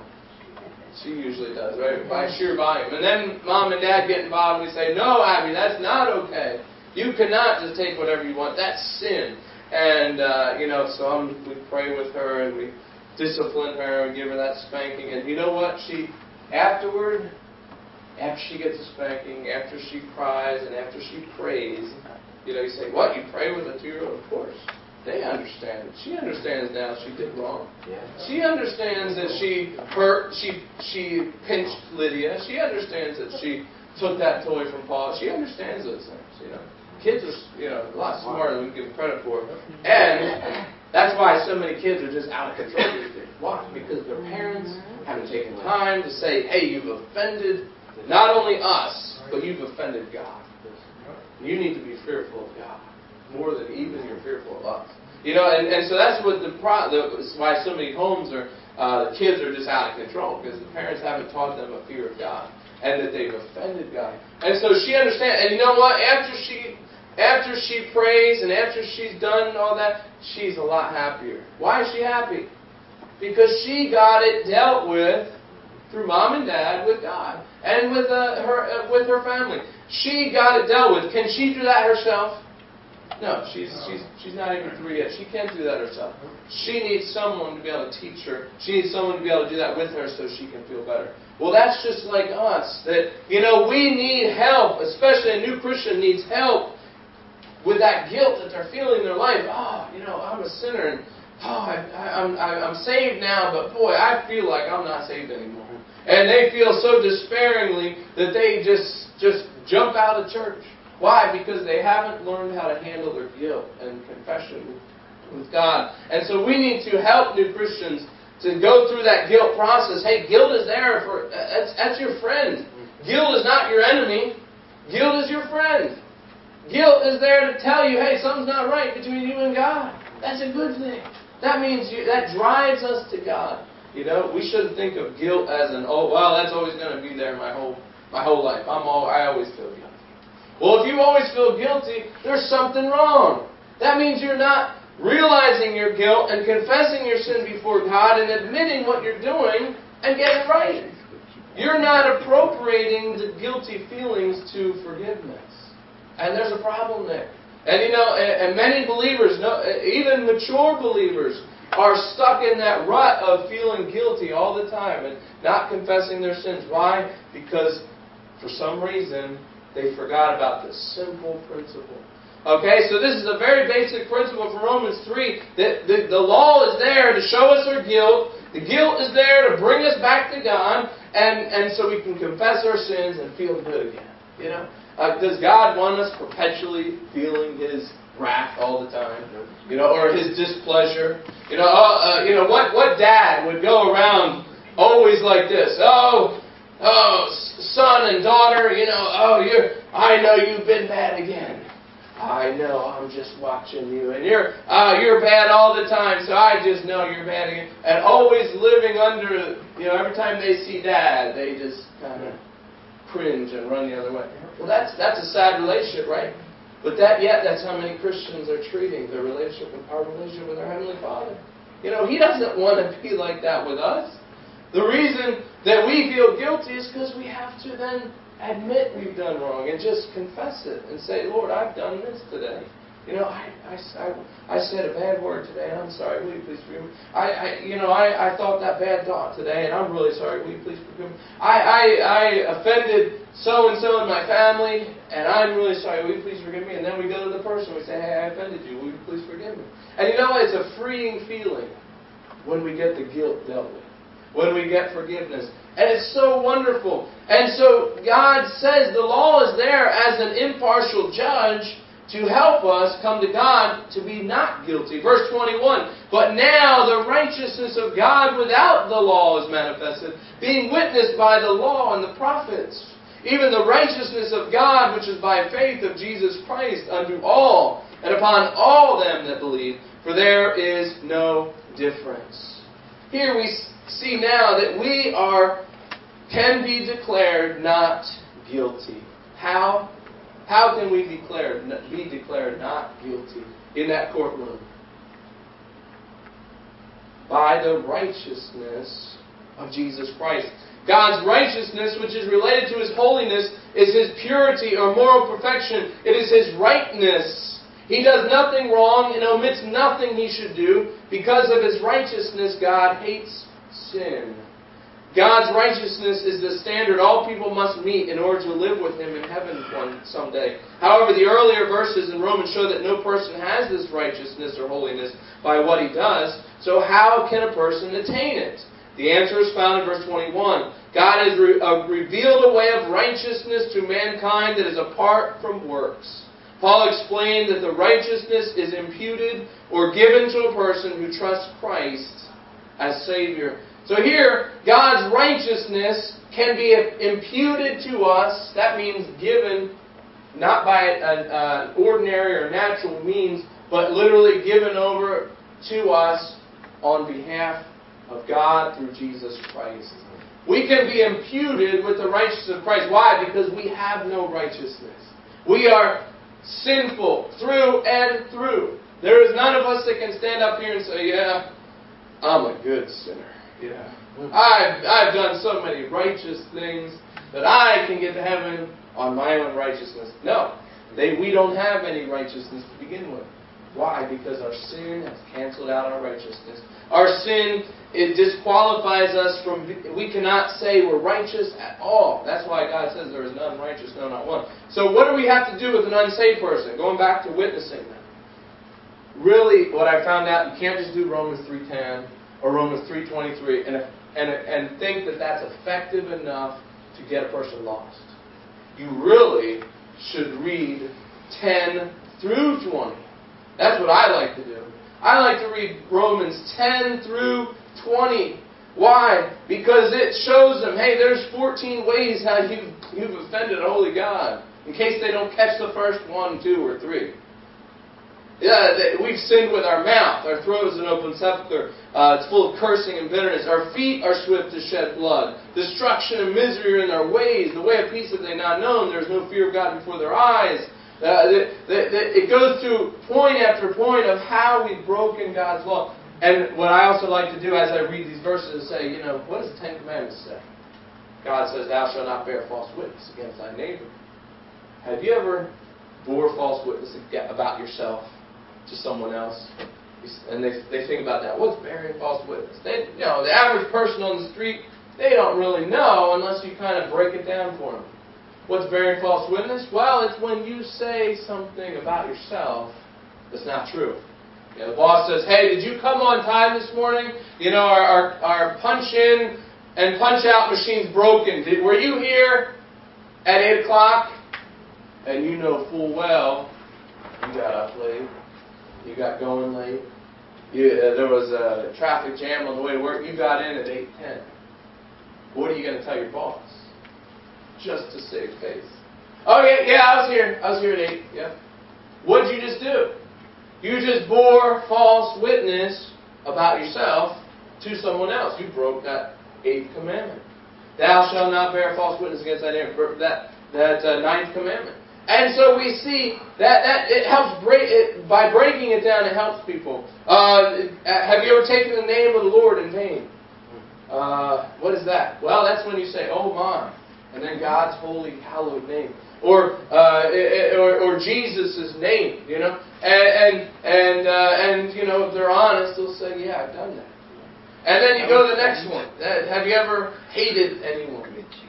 She usually does, right? By sheer volume. And then mom and dad get involved and we say, no, Abby, that's not okay. You cannot just take whatever you want. That's sin. And, uh, you know, so I'm, we pray with her and we discipline her and give her that spanking. And you know what? She, afterward, after she gets a spanking, after she cries and after she prays, you know, you say, what, you pray with a two-year-old? Of course. They understand. She understands now she did wrong. Yeah. She understands that she hurt, she she pinched Lydia. She understands that she took that toy from Paul. She understands those things, you know. Kids are, you know, a lot smarter than we give credit for. And that's why so many kids are just out of control these days. Why? Because their parents haven't taken time to say, hey, you've offended not only us, but you've offended God. You need to be fearful of God. More than even you're fearful of us. You know, and, and so that's what the, pro, the why so many homes are, uh, the kids are just out of control, because the parents haven't taught them a fear of God, and that they've offended God. And so she understands, and you know what, after she, after she prays, and after she's done all that, she's a lot happier. Why is she happy? Because she got it dealt with through mom and dad, with God, and with uh, her uh, with her family. She got it dealt with. Can she do that herself? No, she's she's she's not even three yet. She can't do that herself. She needs someone to be able to teach her. She needs someone to be able to do that with her so she can feel better. Well, that's just like us. That, you know, we need help, especially a new Christian needs help with that guilt that they're feeling in their life. Oh, you know, I'm a sinner, and oh, I, I, I'm I'm saved now, but boy, I feel like I'm not saved anymore. And they feel so despairingly that they just just jump out of church. Why? Because they haven't learned how to handle their guilt and confession with God. And so we need to help new Christians to go through that guilt process. Hey, guilt is there for, that's, that's your friend. Guilt is not your enemy. Guilt is your friend. Guilt is there to tell you, hey, something's not right between you and God. That's a good thing. That means you, that drives us to God. You know, we shouldn't think of guilt as an, oh, well, that's always going to be there my whole my whole life. I'm all, I always feel guilty. Well, if you always feel guilty, there's something wrong. That means you're not realizing your guilt and confessing your sin before God and admitting what you're doing and getting right. You're not appropriating the guilty feelings to forgiveness. And there's a problem there. And you know, and many believers, even mature believers, are stuck in that rut of feeling guilty all the time and not confessing their sins. Why? Because for some reason, they forgot about this simple principle. Okay, so this is a very basic principle from Romans three. That the, the law is there to show us our guilt. The guilt is there to bring us back to God. And, and so we can confess our sins and feel good again. You know? Uh, does God want us perpetually feeling His wrath all the time? You know, or His displeasure? You know, uh, uh, you know what, what dad would go around always like this? Oh, Oh, son and daughter, you know, oh, you're, I know you've been bad again. I know, I'm just watching you. And you're, uh, you're bad all the time, so I just know you're bad again. And always living under, you know, every time they see dad, they just kind of cringe and run the other way. Well, that's, that's a sad relationship, right? But that, yet, that's how many Christians are treating their relationship with our relationship with our Heavenly Father. You know, He doesn't want to be like that with us. The reason that we feel guilty is because we have to then admit we've done wrong and just confess it and say, Lord, I've done this today. You know, I, I, I, I said a bad word today, and I'm sorry. Will you please forgive me? I, I you know, I, I thought that bad thought today, and I'm really sorry. Will you please forgive me? I, I, I offended so-and-so in my family, and I'm really sorry. Will you please forgive me? And then we go to the person. We say, hey, I offended you. Will you please forgive me? And you know what? It's a freeing feeling when we get the guilt dealt with, when we get forgiveness. And it's so wonderful. And so God says the law is there as an impartial judge to help us come to God to be not guilty. Verse twenty-one, but now the righteousness of God without the law is manifested, being witnessed by the law and the prophets, even the righteousness of God which is by faith of Jesus Christ unto all, and upon all them that believe, for there is no difference. Here we see now that we are can be declared not guilty. How? How can we declare, be declared not guilty in that courtroom? By the righteousness of Jesus Christ. God's righteousness, which is related to His holiness, is His purity or moral perfection. It is His rightness. He does nothing wrong and omits nothing He should do. Because of His righteousness, God hates sin. God's righteousness is the standard all people must meet in order to live with Him in heaven one someday. However, the earlier verses in Romans show that no person has this righteousness or holiness by what he does. So how can a person attain it? The answer is found in verse twenty-one. God has re- uh, revealed a way of righteousness to mankind that is apart from works. Paul explained that the righteousness is imputed or given to a person who trusts Christ as Savior. So here, God's righteousness can be imputed to us. That means given, not by an ordinary or natural means, but literally given over to us on behalf of God through Jesus Christ. We can be imputed with the righteousness of Christ. Why? Because we have no righteousness. We are sinful through and through. There is none of us that can stand up here and say, yeah, I'm a good sinner. Yeah, I've, I've done so many righteous things that I can get to heaven on my own righteousness. No, they, we don't have any righteousness to begin with. Why? Because our sin has canceled out our righteousness. Our sin, it disqualifies us from, we cannot say we're righteous at all. That's why God says there is none righteous, no, not one. So what do we have to do with an unsaved person? Going back to witnessing them. Really, what I found out, you can't just do Romans three ten or Romans three twenty-three and, and, and think that that's effective enough to get a person lost. You really should read ten through twenty. That's what I like to do. I like to read Romans ten through twenty. Why? Because it shows them, hey, there's fourteen ways how you've, you've offended a holy God. In case they don't catch the first one, two, or three. Yeah, we've sinned with our mouth. Our throat is an open sepulchre. Uh, it's full of cursing and bitterness. Our feet are swift to shed blood. Destruction and misery are in their ways. The way of peace have they not known. There is no fear of God before their eyes. Uh, the, the, the, it goes through point after point of how we've broken God's law. And what I also like to do as I read these verses is say, you know, what does the Ten Commandments say? God says, thou shalt not bear false witness against thy neighbor. Have you ever bore false witness about yourself to someone else? And they they think about that. What's bearing false witness? They, you know, the average person on the street, they don't really know unless you kind of break it down for them. What's bearing false witness? Well, it's when you say something about yourself that's not true. You know, the boss says, hey, did you come on time this morning? You know, our, our, our punch-in and punch-out machine's broken. Did, were you here at eight o'clock? And you know full well you got up late. You got going late. You, uh, there was a traffic jam on the way to work. You got in at eight ten. What are you going to tell your boss? Just to save face. Oh, yeah, yeah, I was here. I was here at eight. Yep. What did you just do? You just bore false witness about yourself to someone else. You broke that eighth commandment. Thou shalt not bear false witness against thy neighbor. That, that uh, ninth commandment. And so we see that, that it helps break it, by breaking it down, it helps people. Uh, have you ever taken the name of the Lord in vain? Uh, what is that? Well, that's when you say, oh my, And then God's holy, hallowed name. Or, uh, or, or Jesus' name, you know. And, and, and, uh, and, you know, if they're honest, they'll say, yeah, I've done that. And then you go to the next one. Have you ever hated anyone?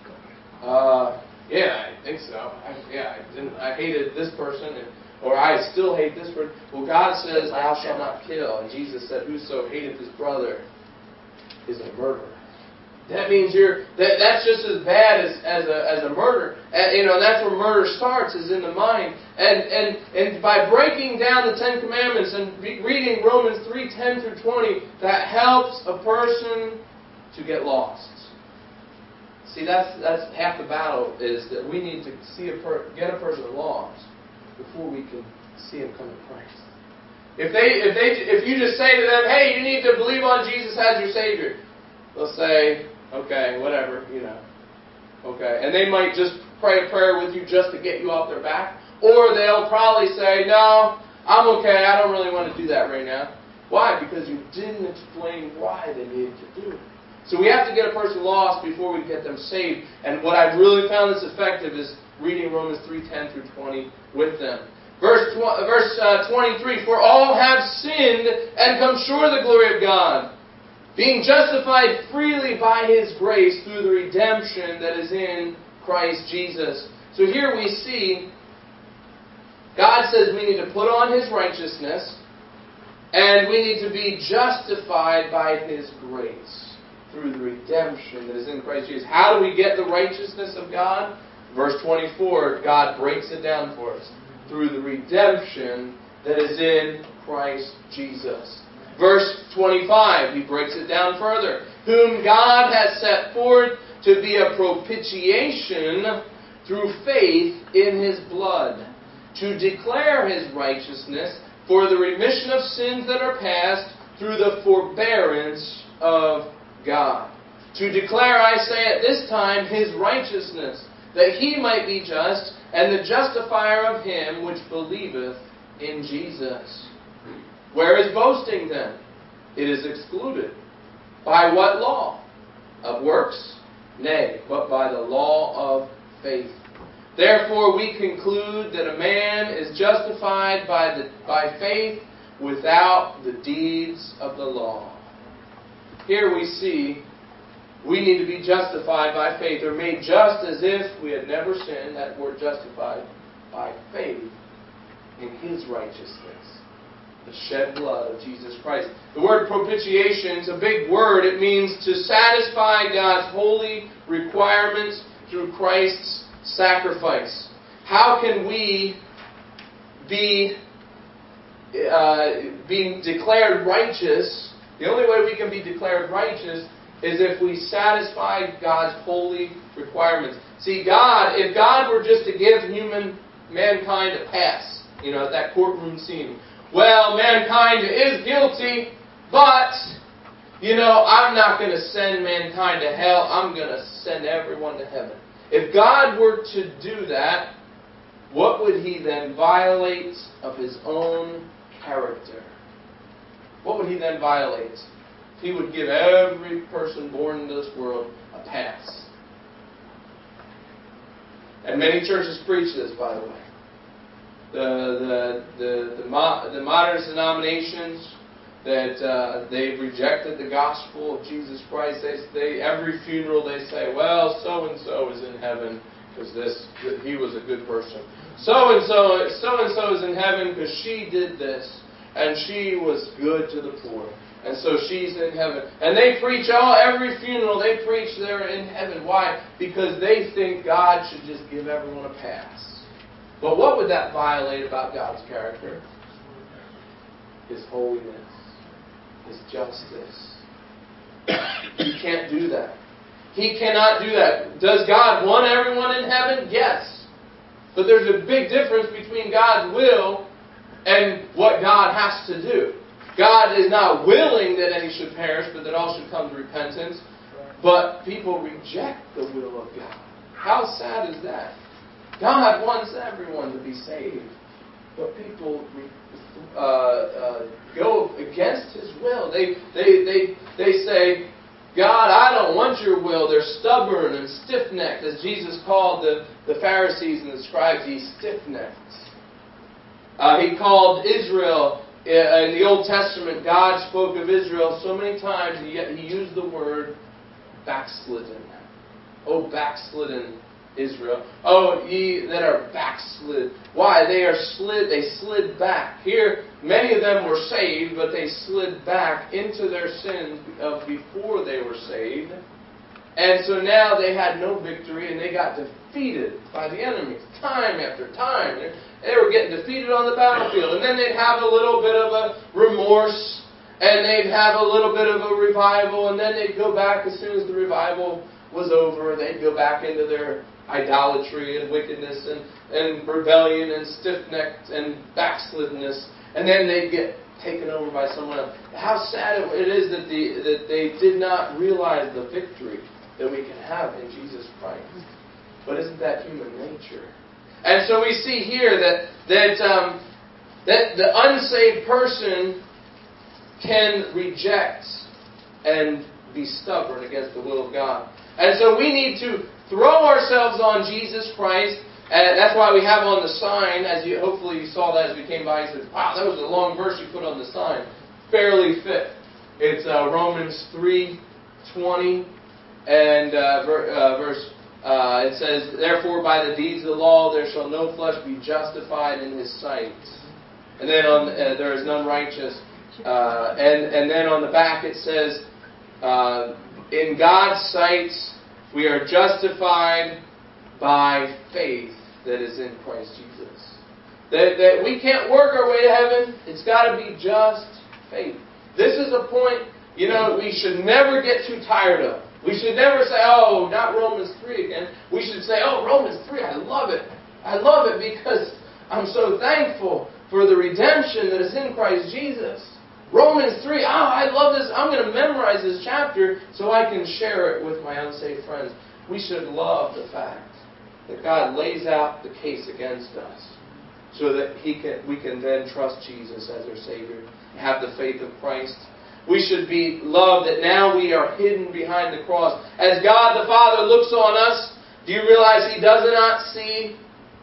Uh, yeah, I think so. I, yeah, I, didn't, I hated this person, and, or I still hate this person. Well, God says, thou shalt not kill. And Jesus said, whoso hateth his brother is a murderer. That means you're that, that's just as bad as, as a as a murder. And, you know, that's where murder starts, is in the mind. And and and by breaking down the Ten Commandments and re- reading Romans three ten through twenty, that helps a person to get lost. See, that's that's half the battle, is that we need to see a per, get a person lost before we can see him come to Christ. If they if they if you just say to them, hey, you need to believe on Jesus as your Savior, they'll say, okay, whatever, you know. Okay. And they might just pray a prayer with you just to get you off their back. Or they'll probably say, no, I'm okay, I don't really want to do that right now. Why? Because you didn't explain why they needed to do it. So we have to get a person lost before we get them saved. And what I've really found this effective is reading Romans three ten through twenty with them. Verse, tw- verse uh, twenty-three, for all have sinned and come short of the glory of God, being justified freely by His grace through the redemption that is in Christ Jesus. So here we see God says we need to put on His righteousness, and we need to be justified by His grace through the redemption that is in Christ Jesus. How do we get the righteousness of God? Verse twenty-four, God breaks it down for us. Through the redemption that is in Christ Jesus. Verse twenty-five, he breaks it down further. Whom God has set forth to be a propitiation through faith in His blood, to declare His righteousness for the remission of sins that are past through the forbearance of God. To declare, I say at this time, His righteousness, that He might be just, and the justifier of him which believeth in Jesus. Where is boasting then? It is excluded. By what law? Of works? Nay, but by the law of faith. Therefore we conclude that a man is justified by, the, by faith without the deeds of the law. Here we see we need to be justified by faith, or made just as if we had never sinned. That word justified by faith in His righteousness, the shed blood of Jesus Christ. The word propitiation is a big word. It means to satisfy God's holy requirements through Christ's sacrifice. How can we be uh, being declared righteous? The only way we can be declared righteous is if we satisfy God's holy requirements. See, God, if God were just to give human mankind a pass, you know, at that courtroom scene, well, mankind is guilty, but, you know, I'm not going to send mankind to hell. I'm going to send everyone to heaven. If God were to do that, what would He then violate of His own character? What would He then violate? He would give every person born into this world a pass. And many churches preach this, by the way. The the the the, mo- the modern denominations that uh, they've rejected the gospel of Jesus Christ. They they every funeral they say, well, so and so is in heaven because this he was a good person. So and so so and so is in heaven because she did this and she was good to the poor. And so she's in heaven. And they preach, oh, every funeral, they preach they're in heaven. Why? Because they think God should just give everyone a pass. But what would that violate about God's character? His holiness. His justice. He can't do that. He cannot do that. Does God want everyone in heaven? Yes. But there's a big difference between God's will and what God has to do. God is not willing that any should perish, but that all should come to repentance. But people reject the will of God. How sad is that? God wants everyone to be saved. But people uh, uh, go against His will. They, they, they, they say, God, I don't want your will. They're stubborn and stiff-necked, as Jesus called the, the Pharisees and the scribes. He's stiff-necked. Uh, he called Israel, in the Old Testament, God spoke of Israel so many times, yet He used the word backslidden. Oh, backslidden Israel. Oh, ye that are backslid. Why? They are slid, they slid back. Here, many of them were saved, but they slid back into their sins of before they were saved. And so now they had no victory, and they got defeated by the enemies time after time. They were getting defeated on the battlefield. And then they'd have a little bit of a remorse, and they'd have a little bit of a revival, and then they'd go back as soon as the revival was over. They'd go back into their idolatry and wickedness and, and rebellion and stiff-necked and backsliddenness. And then they'd get taken over by someone else. How sad it is that, the, that they did not realize the victory that we can have in Jesus Christ. But isn't that human nature? And so we see here that that um, that the unsaved person can reject and be stubborn against the will of God. And so we need to throw ourselves on Jesus Christ. And that's why we have on the sign, as you hopefully you saw that as we came by, you said, wow, that was a long verse you put on the sign. Fairly fit. It's uh, Romans three twenty. And uh, ver, uh, verse, uh, it says, therefore by the deeds of the law there shall no flesh be justified in His sight. And then on uh, there is none righteous. Uh, and, and then on the back it says, uh, in God's sight we are justified by faith that is in Christ Jesus. That, that we can't work our way to heaven. It's got to be just faith. This is a point, you know, we should never get too tired of. We should never say, oh, not Romans three again. We should say, oh, Romans three, I love it. I love it because I'm so thankful for the redemption that is in Christ Jesus. Romans three, oh, I love this. I'm going to memorize this chapter so I can share it with my unsaved friends. We should love the fact that God lays out the case against us so that He can, we can then trust Jesus as our Savior, have the faith of Christ. We should be loved that now we are hidden behind the cross. As God the Father looks on us, do you realize He does not see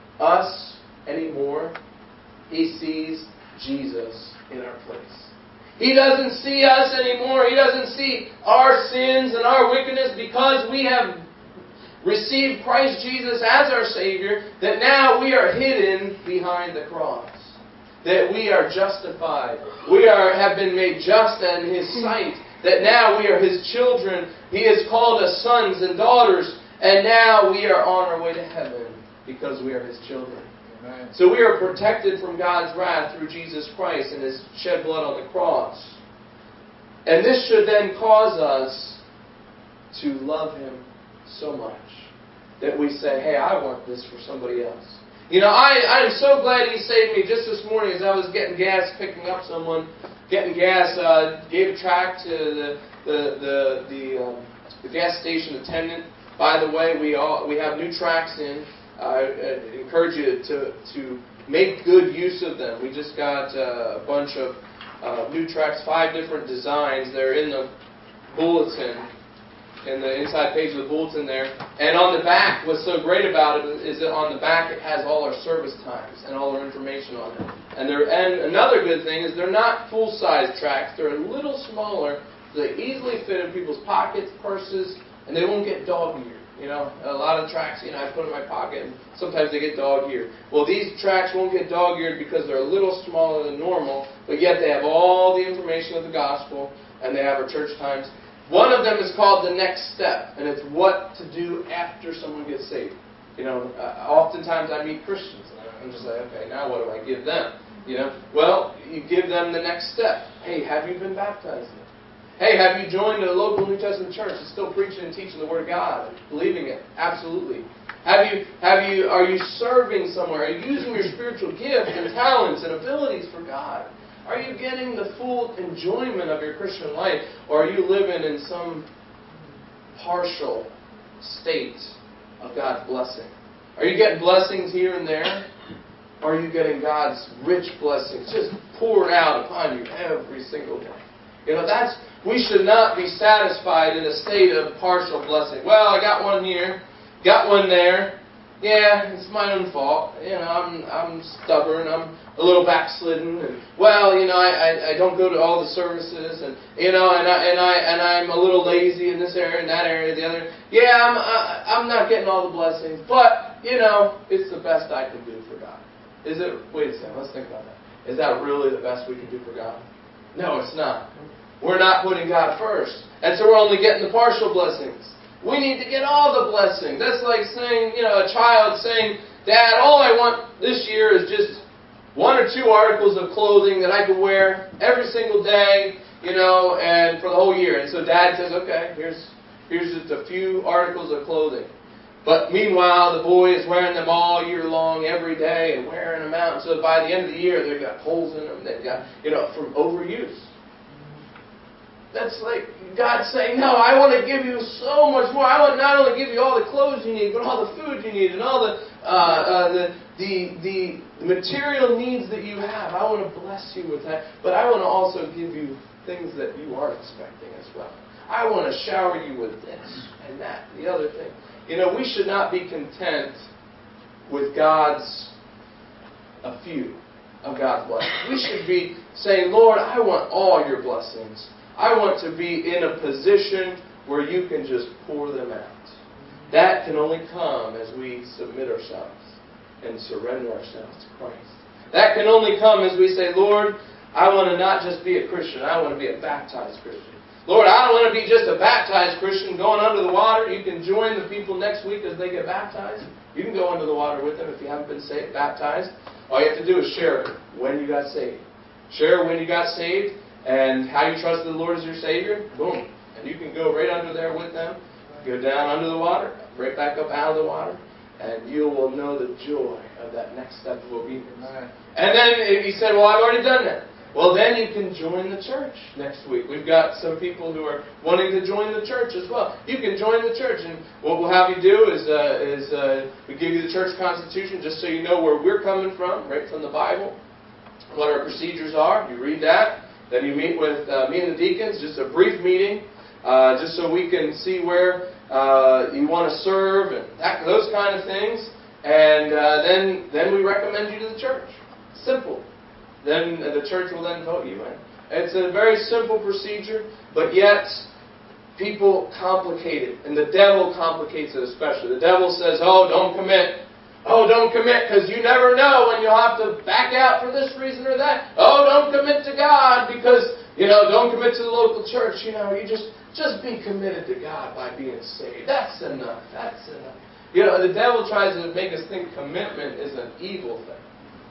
us anymore? He sees Jesus in our place. He doesn't see us anymore. He doesn't see our sins and our wickedness because we have received Christ Jesus as our Savior, that now we are hidden behind the cross. That we are justified. We are have been made just in His sight. That now we are His children. He has called us sons and daughters. And now we are on our way to heaven because we are His children. Amen. So we are protected from God's wrath through Jesus Christ and His shed blood on the cross. And this should then cause us to love Him so much that we say, hey, I want this for somebody else. You know, I, I am so glad He saved me. Just this morning as I was getting gas, picking up someone, getting gas, uh, gave a tract to the the the, the, um, the gas station attendant. By the way, we all we have new tracts in. I uh, encourage you to, to make good use of them. We just got uh, a bunch of uh, new tracts, five different designs. They're in the bulletin. In the inside page of the bulletin there. And on the back, what's so great about it is that on the back it has all our service times and all our information on it. And they're, and another good thing is they're not full-size tracts. They're a little smaller. So they easily fit in people's pockets, purses, and they won't get dog-eared. You know, a lot of tracts, you know, I put in my pocket and sometimes they get dog-eared. Well, these tracts won't get dog-eared because they're a little smaller than normal, but yet they have all the information of the gospel and they have our church times. One of them is called The Next Step, and it's what to do after someone gets saved. You know, uh, oftentimes I meet Christians, and I'm just like, okay, now what do I give them? You know, well, you give them the next step. Hey, have you been baptized yet? Hey, have you joined a local New Testament church that's still preaching and teaching the Word of God, believing it? Absolutely. Have you, have you, are you serving somewhere? Are you using your spiritual gifts and talents and abilities for God? Are you getting the full enjoyment of your Christian life? Or are you living in some partial state of God's blessing? Are you getting blessings here and there? Or are you getting God's rich blessings just poured out upon you every single day? You know, that's, we should not be satisfied in a state of partial blessing. Well, I got one here, got one there. Yeah, it's my own fault. You know, I'm I'm stubborn. I'm a little backslidden. And well, you know, I, I, I don't go to all the services, and you know, and I and I and I'm a little lazy in this area and that area, the other. Yeah, I'm I, I'm not getting all the blessings, but you know, it's the best I can do for God. Is it? Wait a second. Let's think about that. Is that really the best we can do for God? No, it's not. We're not putting God first, and so we're only getting the partial blessings. We need to get all the blessings. That's like saying, you know, a child saying, Dad, all I want this year is just one or two articles of clothing that I can wear every single day, you know, and for the whole year. And so Dad says, okay, here's here's just a few articles of clothing. But meanwhile, the boy is wearing them all year long, every day, and wearing them out. And so by the end of the year, they've got holes in them. They've got, you know, from overuse. That's like God saying, no, I want to give you so much more. I want not only give you all the clothes you need, but all the food you need and all the uh, uh, the, the the material needs that you have. I want to bless you with that. But I want to also give you things that you aren't expecting as well. I want to shower you with this and that, the other thing. You know, we should not be content with God's a few of God's blessings. We should be saying, Lord, I want all your blessings. I want to be in a position where you can just pour them out. That can only come as we submit ourselves and surrender ourselves to Christ. That can only come as we say, Lord, I want to not just be a Christian, I want to be a baptized Christian. Lord, I don't want to be just a baptized Christian going under the water. You can join the people next week as they get baptized. You can go under the water with them if you haven't been saved, baptized. All you have to do is share when you got saved. Share when you got saved. And how you trusted the Lord as your Savior, boom. And you can go right under there with them, go down under the water, right back up out of the water, and you will know the joy of that next step of obedience. Amen. And then if you said, well, I've already done that. Well, then you can join the church next week. We've got some people who are wanting to join the church as well. You can join the church, and what we'll have you do is, uh, is uh, we give you the church constitution just so you know where we're coming from, right from the Bible, what our procedures are. You read that. Then you meet with uh, me and the deacons, just a brief meeting, uh, just so we can see where uh, you want to serve and that, those kind of things. And uh, then then we recommend you to the church. Simple. Then the church will then vote you in. It's a very simple procedure, but yet people complicate it. And the devil complicates it especially. The devil says, oh, don't commit. Oh, don't commit because you never know when you'll have to back out for this reason or that. Oh, don't commit to God because, you know, don't commit to the local church. You know, you just, just be committed to God by being saved. That's enough. That's enough. You know, the devil tries to make us think commitment is an evil thing.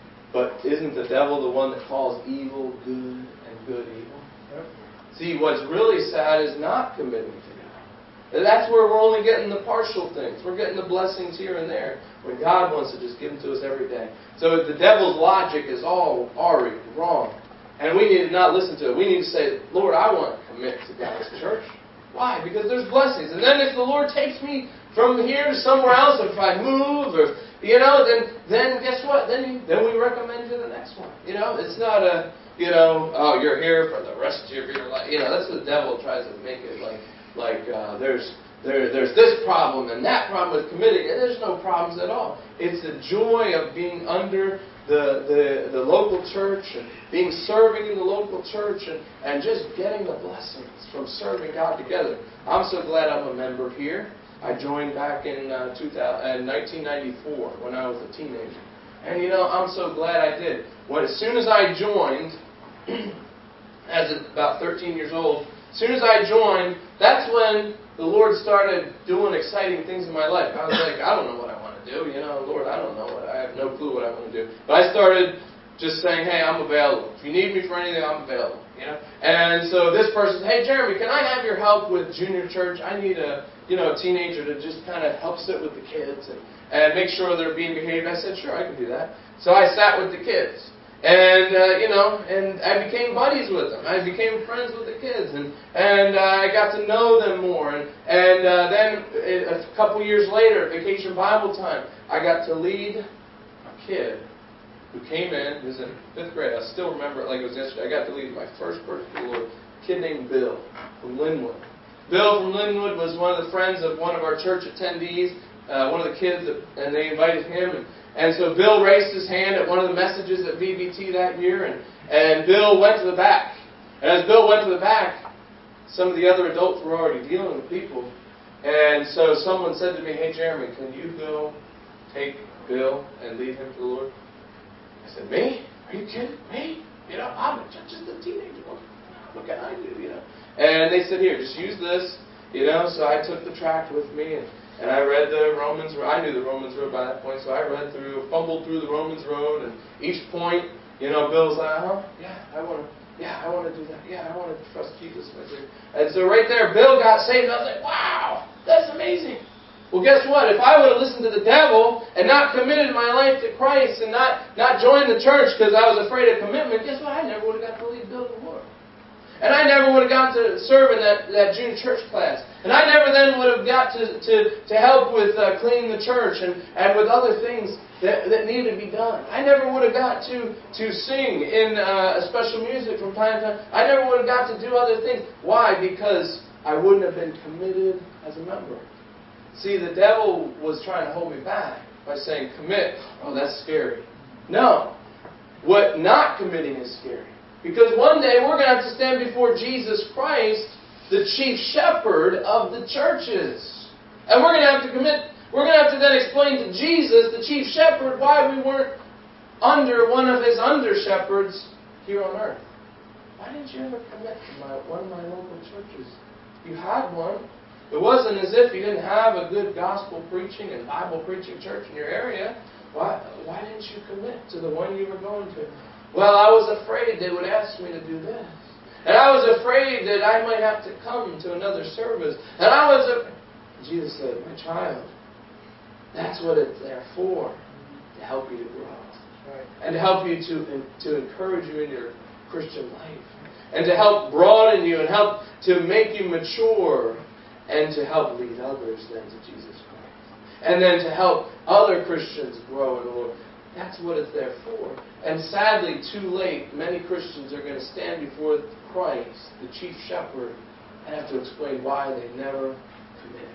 But isn't the devil the one that calls evil good and good evil? Yep. See, what's really sad is not committing to God. That's where we're only getting the partial things. We're getting the blessings here and there, when God wants to just give them to us every day. So the devil's logic is all already wrong. And we need to not listen to it. We need to say, Lord, I want to commit to God's church. Why? Because there's blessings. And then if the Lord takes me from here to somewhere else, if I move, or you know, then then guess what? Then then we recommend you the next one. You know, it's not a, you know, oh, you're here for the rest of your life. You know, that's what the devil tries to make it like. Like uh, there's there there's this problem and that problem with committing, and there's no problems at all. It's the joy of being under the, the, the local church and being serving in the local church and, and just getting the blessings from serving God together. I'm so glad I'm a member here. I joined back in uh, two thousand, nineteen ninety-four when I was a teenager. And you know, I'm so glad I did. When, as soon as I joined, as about thirteen years old, as soon as I joined, that's when the Lord started doing exciting things in my life. I was like, I don't know what I want to do. You know, Lord, I don't know what, I have no clue what I want to do. But I started just saying, hey, I'm available. If you need me for anything, I'm available. You know. And so this person said, hey, Jeremy, can I have your help with junior church? I need a, you know, a teenager to just kind of help sit with the kids and, and make sure they're being behaved. I said, sure, I can do that. So I sat with the kids. And, uh, you know, and I became buddies with them. I became friends with the kids. And, and uh, I got to know them more. And, and uh, then a couple years later, Vacation Bible Time, I got to lead a kid who came in, who was in fifth grade. I still remember it like it was yesterday. I got to lead my first person to the Lord kid named Bill from Linwood. Bill from Linwood was one of the friends of one of our church attendees, uh, one of the kids, that, and they invited him. And, and so Bill raised his hand at one of the messages at V B T that year, and, and Bill went to the back. And as Bill went to the back, some of the other adults were already dealing with people. And so someone said to me, "Hey, Jeremy, can you go take Bill and lead him to the Lord?" I said, "Me? Are you kidding? Me? You know, I'm just a teenager. What, what can I do, you know?" And they said, "Here, just use this." You know, so I took the tract with me, and, and I read the Romans Road. I knew the Romans Road by that point, so I read through, fumbled through the Romans Road, and each point, you know, Bill's like, "Huh? Yeah, I want to. Yeah, I want to do that. Yeah, I want to trust Jesus." And so right there, Bill got saved. I was like, "Wow, that's amazing." Well, guess what? If I would have listened to the devil and not committed my life to Christ and not, not joined the church because I was afraid of commitment, guess what? I never would have got to lead Bill to the Lord. And I never would have got to serve in that, that June church class. And I never then would have got to, to, to help with uh, cleaning the church and, and with other things that, that needed to be done. I never would have got to, to sing in uh, special music from time to time. I never would have got to do other things. Why? Because I wouldn't have been committed as a member. See, the devil was trying to hold me back by saying, "Commit." Oh, that's scary. No. What not committing is scary. Because one day we're going to have to stand before Jesus Christ, the chief shepherd of the churches. And we're going to have to commit. We're going to have to then explain to Jesus, the chief shepherd, why we weren't under one of his under-shepherds here on earth. Why didn't you ever commit to my, one of my local churches? You had one. It wasn't as if you didn't have a good gospel preaching and Bible preaching church in your area. Why, why didn't you commit to the one you were going to? Well, I was afraid they would ask me to do this. And I was afraid that I might have to come to another service. And I was afraid. Jesus said, "My child, that's what it's there for, to help you to grow. Right. And to help you to, to encourage you in your Christian life. And to help broaden you and help to make you mature. And to help lead others then to Jesus Christ. And then to help other Christians grow in the Lord. That's what it's there for. And sadly, too late, many Christians are going to stand before Christ, the chief shepherd, and have to explain why they never committed.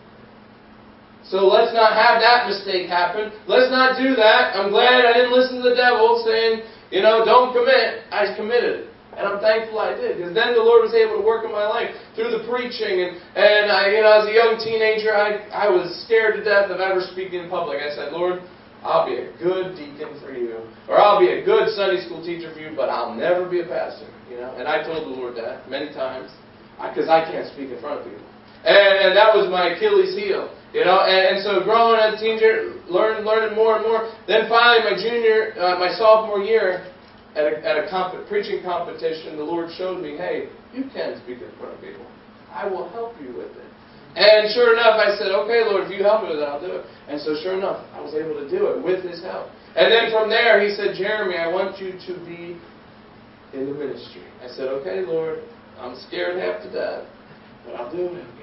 So let's not have that mistake happen. Let's not do that. I'm glad I didn't listen to the devil saying, you know, don't commit. I committed. And I'm thankful I did, because then the Lord was able to work in my life through the preaching. And, and I, you know, as a young teenager, I, I was scared to death of ever speaking in public. I said, "Lord, I'll be a good deacon for you, or I'll be a good Sunday school teacher for you, but I'll never be a pastor." You know, and I told the Lord that many times, because I, I can't speak in front of people. And, and that was my Achilles heel. You know, and, and so growing as a teenager, learn, learning more and more. Then finally, my junior, uh, my sophomore year, At a, at a comp- preaching competition, the Lord showed me, "Hey, you can speak in front of people. I will help you with it." And sure enough, I said, "Okay, Lord, if you help me with it, I'll do it." And so sure enough, I was able to do it with His help. And then from there, He said, "Jeremy, I want you to be in the ministry." I said, "Okay, Lord, I'm scared half to death, but I'll do it."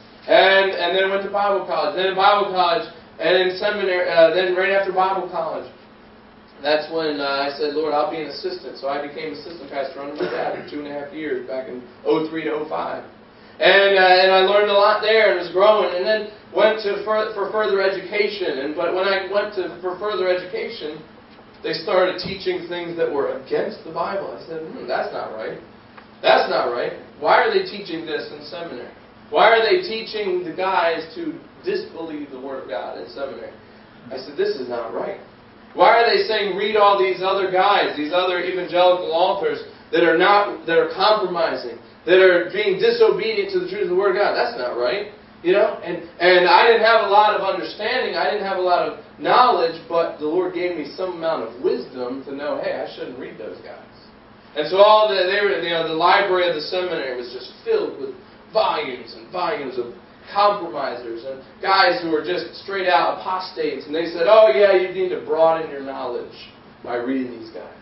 And and then went to Bible college. Then in Bible college, and in seminary. Uh, then right after Bible college, that's when uh, I said, "Lord, I'll be an assistant." So I became assistant pastor under my dad for two and a half years, back in oh three to oh five. And uh, and I learned a lot there and was growing. And then went to for, for further education. And but when I went to for further education, they started teaching things that were against the Bible. I said, hmm, that's not right. That's not right. Why are they teaching this in seminary? Why are they teaching the guys to disbelieve the Word of God in seminary? I said, this is not right. Why are they saying read all these other guys, these other evangelical authors that are not, that are compromising, that are being disobedient to the truth of the Word of God? That's not right. You know, and, and I didn't have a lot of understanding, I didn't have a lot of knowledge, but the Lord gave me some amount of wisdom to know, hey, I shouldn't read those guys. And so all the, they were, you know, the library of the seminary was just filled with volumes and volumes of compromisers and guys who were just straight out apostates. And they said, oh yeah, you need to broaden your knowledge by reading these guys.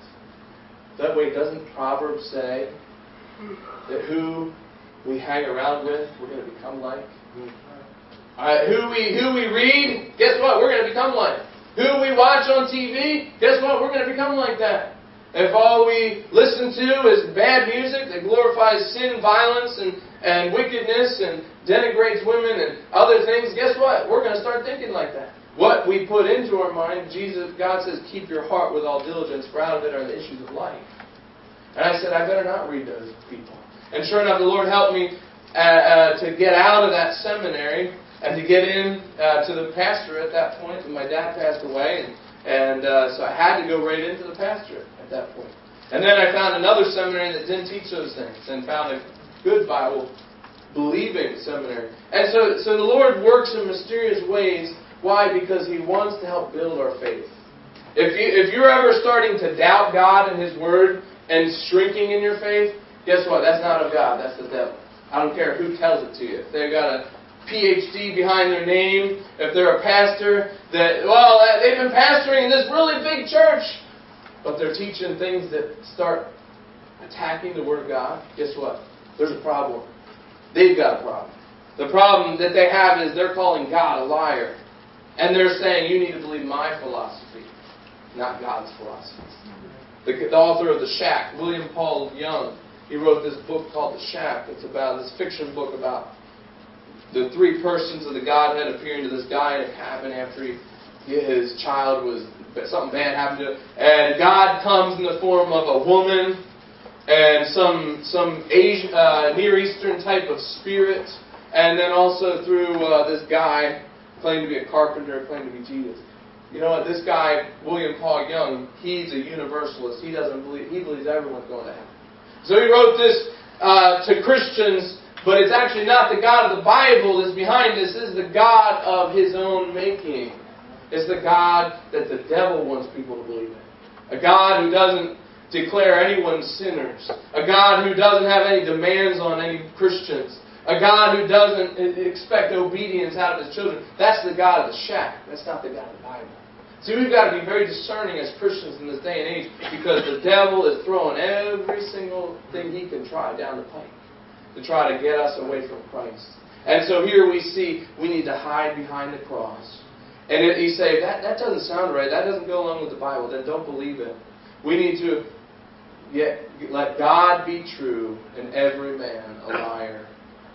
That way, doesn't Proverbs say that who we hang around with, we're going to become like? Uh, who we who we read, guess what? We're going to become like. Who we watch on T V, guess what? We're going to become like that. if all we listen to is bad music that glorifies sin, violence, and, and wickedness, and denigrates women and other things, guess what? We're going to start thinking like that. What we put into our mind, Jesus, God says, keep your heart with all diligence, for out of it are the issues of life. And I said, I better not read those people. And sure enough, the Lord helped me uh, uh, to get out of that seminary and to get in uh, to the pastorate at that point. And my dad passed away, and, and uh, so I had to go right into the pastorate at that point. And then I found another seminary that didn't teach those things, and found a good Bible-believing seminary. And so, so the Lord works in mysterious ways. Why? Because He wants to help build our faith. If, you, if you're ever starting to doubt God and His Word and shrinking in your faith, guess what? That's not of God. That's the devil. I don't care who tells it to you. If they've got a P H D behind their name, if they're a pastor that, well, they've been pastoring in this really big church, but they're teaching things that start attacking the Word of God, guess what? There's a problem. They've got a problem. The problem that they have is they're calling God a liar. And they're saying, you need to believe my philosophy, not God's philosophy. The, the author of The Shack, William Paul Young, he wrote this book called The Shack. It's about this fiction book about the three persons of the Godhead appearing to this guy in a cabin after he, his child was, something bad happened to him. And God comes in the form of a woman and some some Asian, uh, Near Eastern type of spirit. And then also through uh, this guy, claimed to be a carpenter, claimed to be Jesus. You know what? This guy, William Paul Young, he's a universalist. He doesn't believe, he believes everyone's going to heaven. So he wrote this uh, to Christians, but it's actually not the God of the Bible that's behind this. This is the God of His own making. It's the God that the devil wants people to believe in. A God who doesn't declare anyone sinners. A God who doesn't have any demands on any Christians. A God who doesn't expect obedience out of His children. That's the God of the shack. That's not the God of the Bible. See, we've got to be very discerning as Christians in this day and age, because the devil is throwing every single thing he can try down the pike to try to get us away from Christ. And so here we see we need to hide behind the cross. And if you say, that, that doesn't sound right, that doesn't go along with the Bible, then don't believe it. We need to yet let God be true and every man a liar.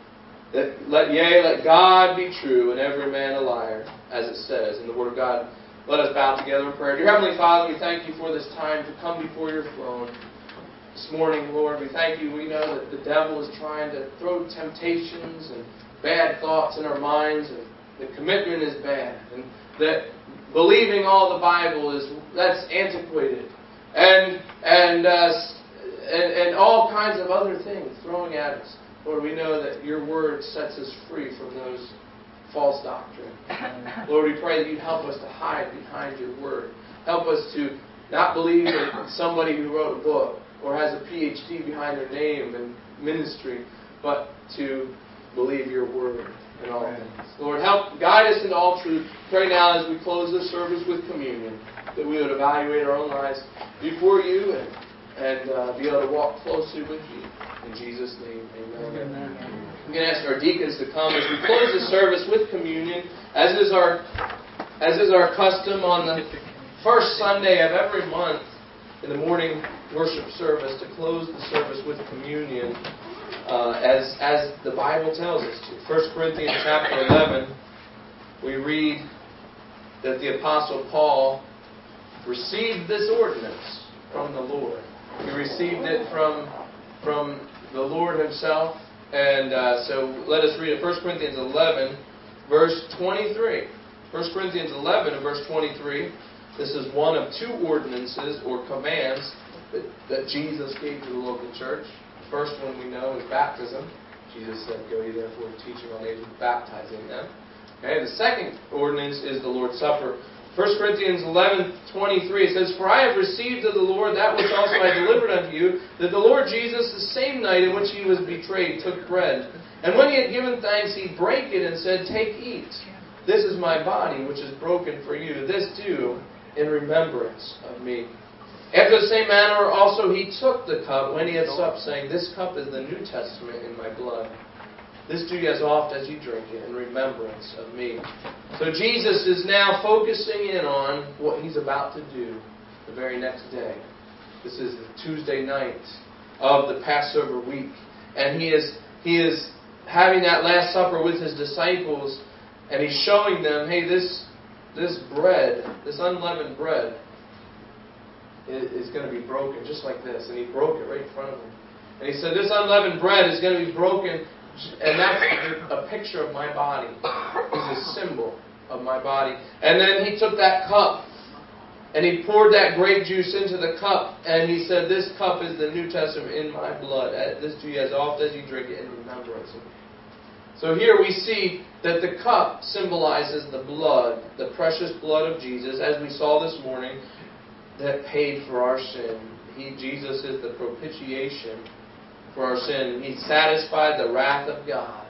Let, let, yea, let God be true and every man a liar, as it says in the Word of God. Let us bow together in prayer. Dear Heavenly Father, we thank You for this time to come before Your throne. This morning, Lord, we thank You. We know that the devil is trying to throw temptations and bad thoughts in our minds, and the commitment is bad, and that believing all the Bible is, that's antiquated, and and uh, and, and all kinds of other things throwing at us. Lord, we know that Your Word sets us free from those false doctrine. Lord, we pray that You'd help us to hide behind Your Word. Help us to not believe in somebody who wrote a book or has a P H D behind their name in ministry, but to believe Your Word in all things. Lord, help guide us into all truth. Pray now as we close this service with communion that we would evaluate our own lives before You and, and uh, be able to walk closely with You. In Jesus' name, amen. amen. I'm going to ask our deacons to come as we close the service with communion, as is our as is our custom on the first Sunday of every month in the morning worship service, to close the service with communion, uh, as as the Bible tells us to. First Corinthians chapter eleven, we read that the Apostle Paul received this ordinance from the Lord. He received it from from the Lord Himself. And uh, so let us read it. First Corinthians eleven, verse twenty-three. First Corinthians eleven and verse twenty-three. This is one of two ordinances or commands that, that Jesus gave to the local church. The first one we know is baptism. Jesus said, "Go ye therefore teaching all nations, baptizing them." Okay. The second ordinance is the Lord's Supper. First Corinthians eleven twenty-three, it says, "For I have received of the Lord that which also I delivered unto you, that the Lord Jesus, the same night in which He was betrayed, took bread. And when He had given thanks, He brake it and said, Take, eat. This is my body, which is broken for you. This do in remembrance of me. After the same manner also He took the cup when He had supped, saying, This cup is the New Testament in my blood. This do ye as oft as ye drink it in remembrance of me." So Jesus is now focusing in on what He's about to do the very next day. This is the Tuesday night of the Passover week. And he is he is having that Last Supper with his disciples, and he's showing them, hey, this this bread, this unleavened bread, is, is going to be broken just like this. And he broke it right in front of them. And he said, this unleavened bread is going to be broken, and that's a picture of my body. It's a symbol of my body. And then he took that cup, and he poured that grape juice into the cup, and he said, this cup is the New Testament in my blood. This do you as often as you drink it in remembrance of me. So here we see that the cup symbolizes the blood, the precious blood of Jesus, as we saw this morning, that paid for our sin. He, Jesus is the propitiation for our sin. He satisfied the wrath of God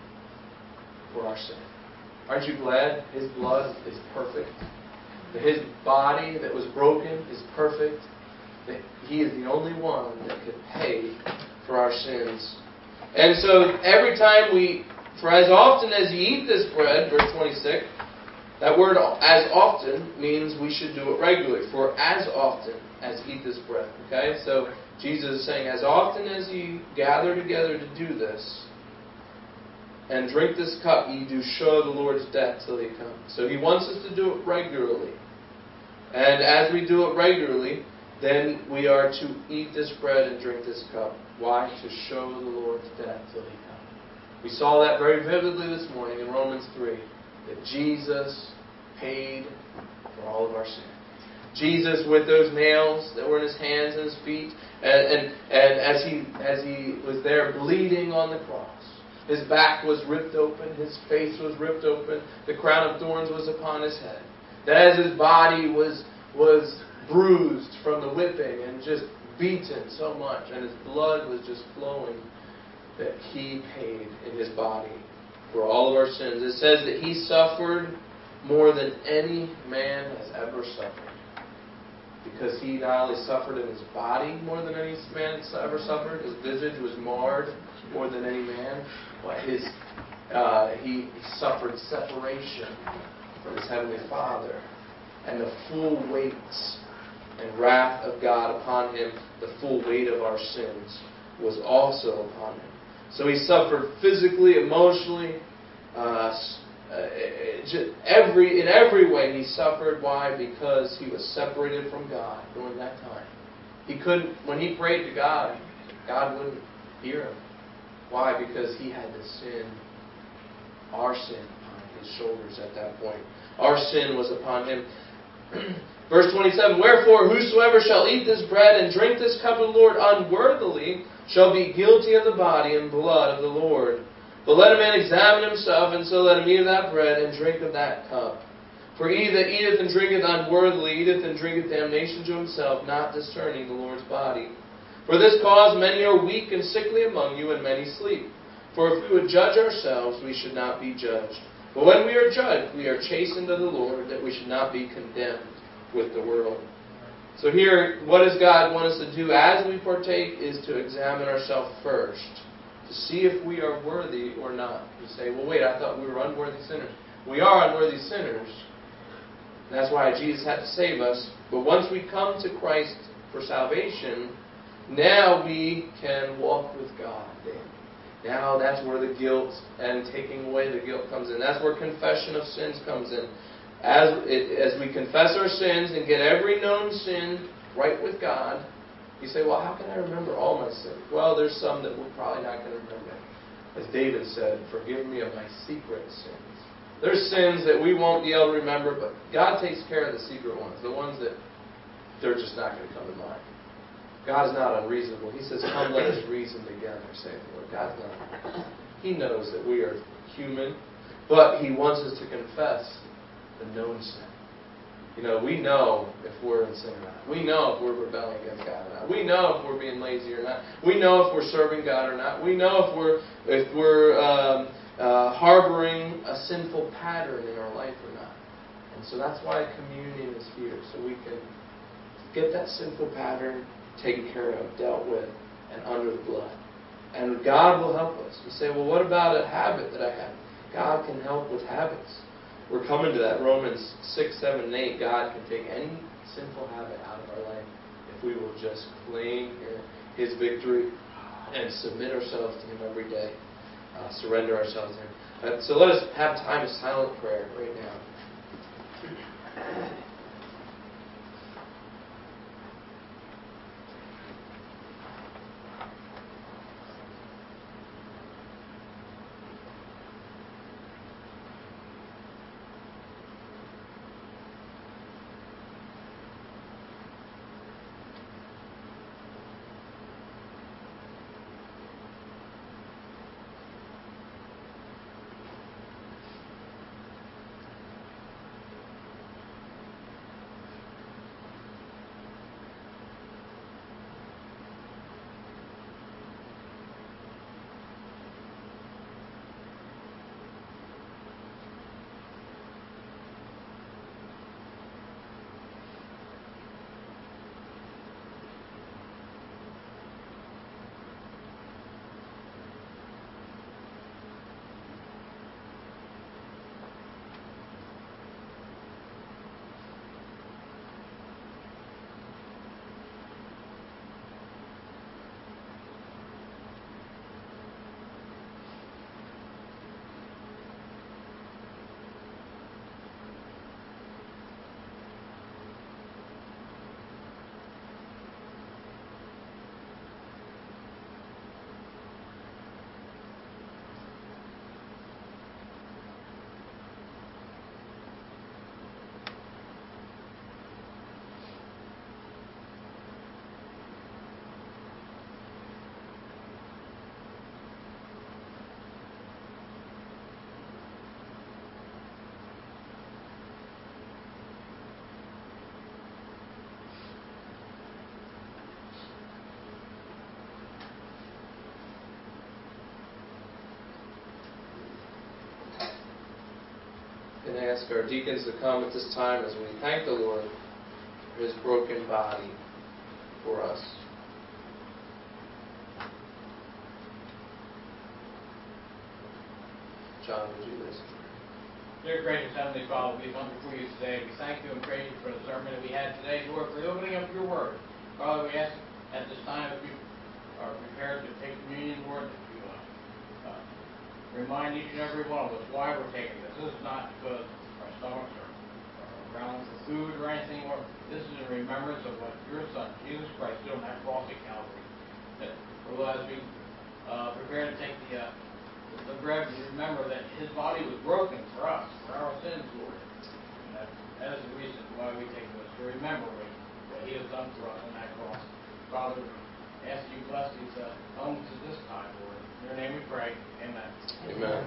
for our sin. Aren't you glad His blood is perfect? That His body that was broken is perfect? That He is the only one that could pay for our sins. And so every time we, for as often as you eat this bread, verse twenty-six, that word as often means we should do it regularly. For as often as eat this bread. Okay? So Jesus is saying, as often as ye gather together to do this, and drink this cup, ye do show the Lord's death till He comes. So He wants us to do it regularly. And as we do it regularly, then we are to eat this bread and drink this cup. Why? To show the Lord's death till He comes. We saw that very vividly this morning in Romans three. That Jesus paid for all of our sin. Jesus with those nails that were in His hands and His feet. And, and, and as He as He was there bleeding on the cross. His back was ripped open. His face was ripped open. The crown of thorns was upon His head. That as His body was, was bruised from the whipping and just beaten so much. And His blood was just flowing. That He paid in His body for all of our sins. It says that He suffered more than any man has ever suffered. Because He not only suffered in His body more than any man has ever suffered, His visage was marred more than any man, but his uh, he, he suffered separation from His Heavenly Father. And the full weight and wrath of God upon Him, the full weight of our sins, was also upon Him. So He suffered physically, emotionally, uh, every in every way He suffered. Why? Because He was separated from God during that time. He couldn't, when He prayed to God, God wouldn't hear Him. Why? Because He had to sin, our sin, upon His shoulders at that point. Our sin was upon Him. Verse twenty-seven, wherefore whosoever shall eat this bread and drink this cup of the Lord unworthily shall be guilty of the body and blood of the Lord. But let a man examine himself, and so let him eat of that bread and drink of that cup. For he that eateth and drinketh unworthily eateth and drinketh damnation to himself, not discerning the Lord's body. For this cause many are weak and sickly among you, and many sleep. For if we would judge ourselves, we should not be judged. But when we are judged, we are chastened of the Lord, that we should not be condemned with the world. So here, what does God want us to do as we partake is to examine ourselves first, to see if we are worthy or not. You say, well, wait, I thought we were unworthy sinners. We are unworthy sinners. That's why Jesus had to save us. But once we come to Christ for salvation, now we can walk with God. Now that's where the guilt and taking away the guilt comes in. That's where confession of sins comes in. As it, as we confess our sins and get every known sin right with God, you say, well, how can I remember all my sins? Well, there's some that we're probably not going to remember. As David said, forgive me of my secret sins. There's sins that we won't be able to remember, but God takes care of the secret ones, the ones that they're just not going to come to mind. God is not unreasonable. He says, come, let us reason together, saith the Lord. God's not unreasonable. He knows that we are human, but He wants us to confess the known sin. You know, we know if we're in sin or not. We know if we're rebelling against God or not. We know if we're being lazy or not. We know if we're serving God or not. We know if we're if we're um, uh, harboring a sinful pattern in our life or not. And so that's why communion is here, so we can get that sinful pattern taken care of, dealt with, and under the blood. And God will help us. You say, well, what about a habit that I have? God can help with habits. We're coming to that. Romans six, seven, and eight. God can take any sinful habit out of our life if if we will just claim His victory and submit ourselves to Him every day, uh, surrender ourselves to Him. Uh, so let us have time of silent prayer right now. And I ask our deacons to come at this time as we thank the Lord for His broken body for us. John, would you listen? Dear gracious Heavenly Father, we come before you today. We thank you and praise you for the sermon that we had today, Lord, for the opening up your word. Father, we ask at this time as we are prepared to take communion, Lord, that you uh, uh, remind each and every one of us why we're taking this. This is not because our stomachs are, are around for food or anything, Lord. This is in remembrance of what your Son, Jesus Christ, did on that cross at Calvary. That, Lord, as we uh, prepare to take the uh, the bread, we remember that His body was broken for us, for our sins, Lord. And that, that is the reason why we take this, to remember what, what He has done for us on that cross. Father, we ask you to bless these uh, elements at this time, Lord. In your name we pray. Amen. Amen.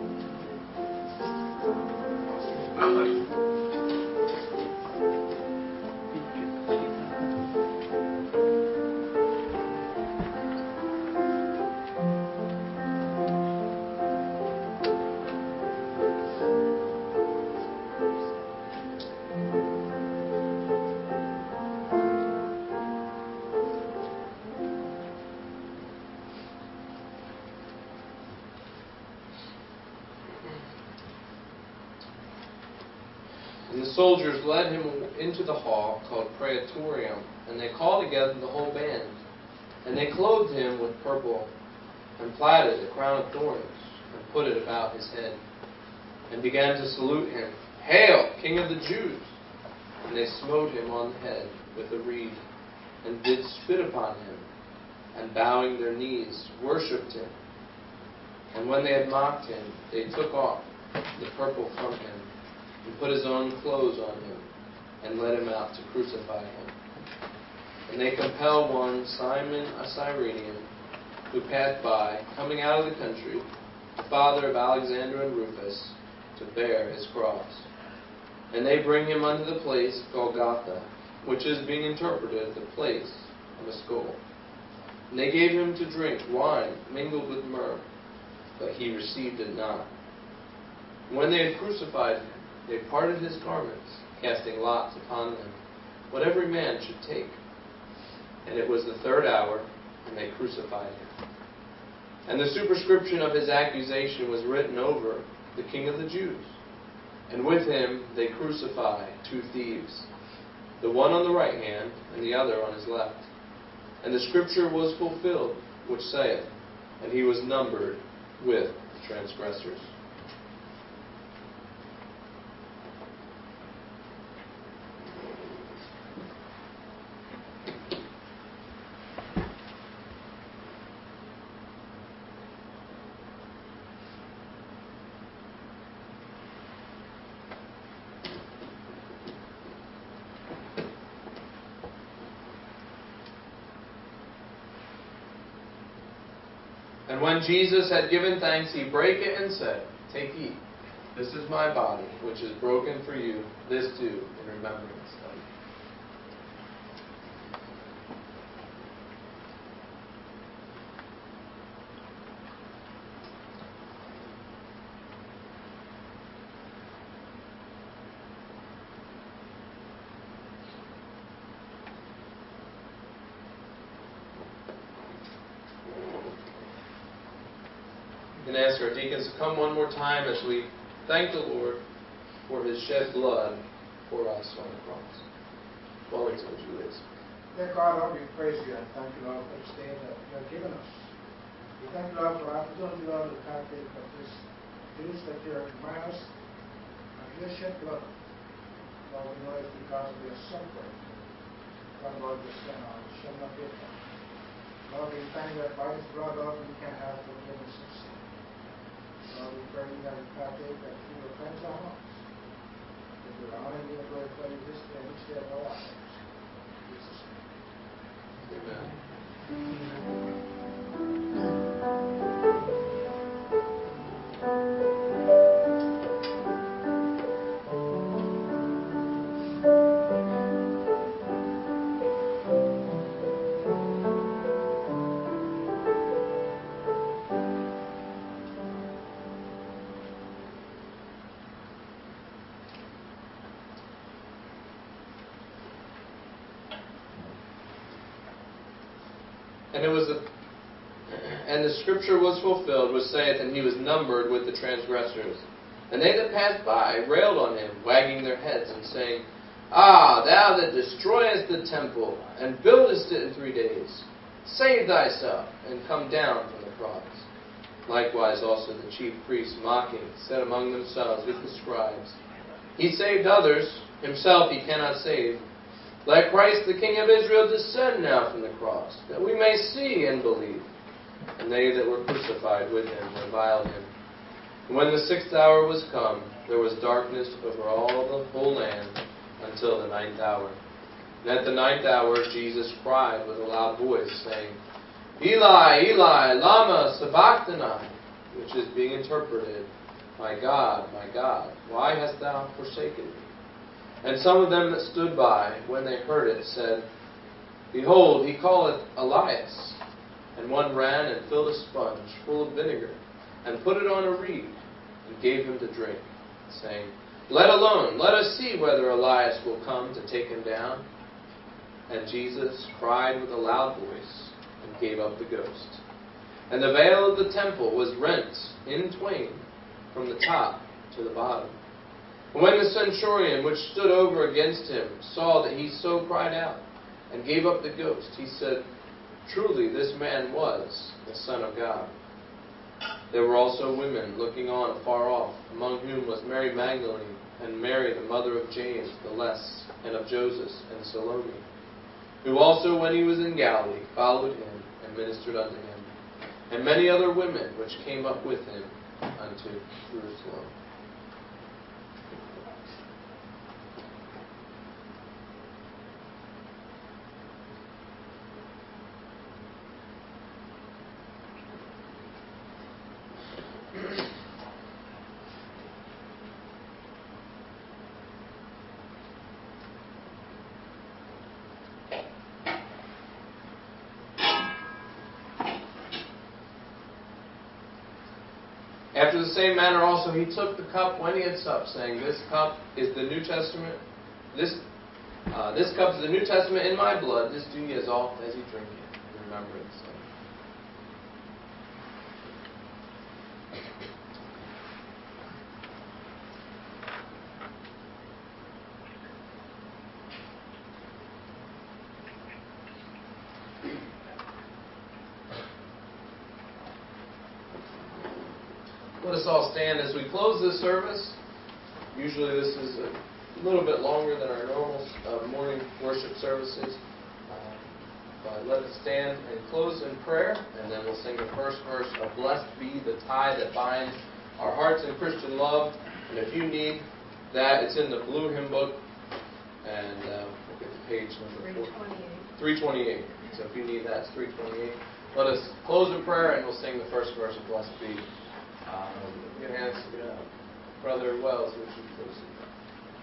And the soldiers led him into the hall called Praetorium, and they called together the whole band. And they clothed him with purple, and platted a crown of thorns, and put it about his head, and began to salute him, "Hail, King of the Jews!" And they smote him on the head with a reed, and did spit upon him, and bowing their knees, worshipped him. And when they had mocked him, they took off the purple from him, and put his own clothes on him, and led him out to crucify him. And they compelled one, Simon a Cyrenian, who passed by, coming out of the country, the father of Alexander and Rufus, to bear his cross. And they bring him unto the place Golgotha, which is being interpreted the place of a skull. And they gave him to drink wine mingled with myrrh, but he received it not. When they had crucified him, they parted his garments, casting lots upon them, what every man should take. And it was the third hour, and they crucified him. And the superscription of his accusation was written over, "The King of the Jews." And with him they crucified two thieves, the one on the right hand, and the other on his left. And the scripture was fulfilled, which saith, And he was numbered with the transgressors. And when Jesus had given thanks, he brake it and said, Take, eat. This is my body, which is broken for you. This do in remembrance of me. And ask our deacons to come one more time as we thank the Lord for his shed blood for us on the cross. Wellington, would you please? Dear God, Lord, we praise you and thank you, Lord, for this day that you have given us. We thank you, Lord, for our opportunity, Lord, to partake of this news that you have reminded us of your shed blood. Lord, we know it's because we are suffering. God, Lord, your sin, Lord, shall not be upon. Lord, we thank you that by his blood, Lord, we can have forgiveness of sin. Lord, we pray that we partake that you will cleanse our hearts. That we will honor you and glorify you this day and each day of our lives. In Jesus' name. Amen. And it was, a, and the scripture was fulfilled, which saith, And he was numbered with the transgressors. And they that passed by railed on him, wagging their heads, and saying, Ah, thou that destroyest the temple, and buildest it in three days, save thyself, and come down from the cross. Likewise also the chief priests, mocking, said among themselves with the scribes, He saved others, himself he cannot save. Let Christ the King of Israel descend now from the cross, that we may see and believe. And they that were crucified with him reviled him. And when the sixth hour was come, there was darkness over all the whole land until the ninth hour. And at the ninth hour Jesus cried with a loud voice, saying, Eli, Eli, lama sabachthani, which is being interpreted, My God, my God, why hast thou forsaken me? And some of them that stood by, when they heard it, said, Behold, he calleth Elias. And one ran and filled a sponge full of vinegar, and put it on a reed, and gave him to drink, saying, Let alone, let us see whether Elias will come to take him down. And Jesus cried with a loud voice, and gave up the ghost. And the veil of the temple was rent in twain, from the top to the bottom. And when the centurion which stood over against him saw that he so cried out, and gave up the ghost, he said, Truly this man was the Son of God. There were also women looking on afar off, among whom was Mary Magdalene, and Mary the mother of James the Less, and of Joseph, and Salome, who also when he was in Galilee followed him, and ministered unto him, and many other women which came up with him unto Jerusalem. After the same manner also he took the cup when he had supped, saying, This cup is the New Testament. This uh, this cup is the New Testament in my blood. This do ye as oft as ye drink it in remembrance of me. let us all stand as we close this service. Usually this is a little bit longer than our normal uh, morning worship services. Uh, but let us stand and close in prayer, and then we'll sing the first verse of Blessed Be the Tie That Binds Our Hearts in Christian Love. And if you need that, it's in the blue hymn book. And uh, look at the page number three twenty-eight. So if you need that, it's three twenty-eight. Let us close in prayer, and we'll sing the first verse of Blessed Be. Um, you can ask uh, Brother Wells, would you close in prayer?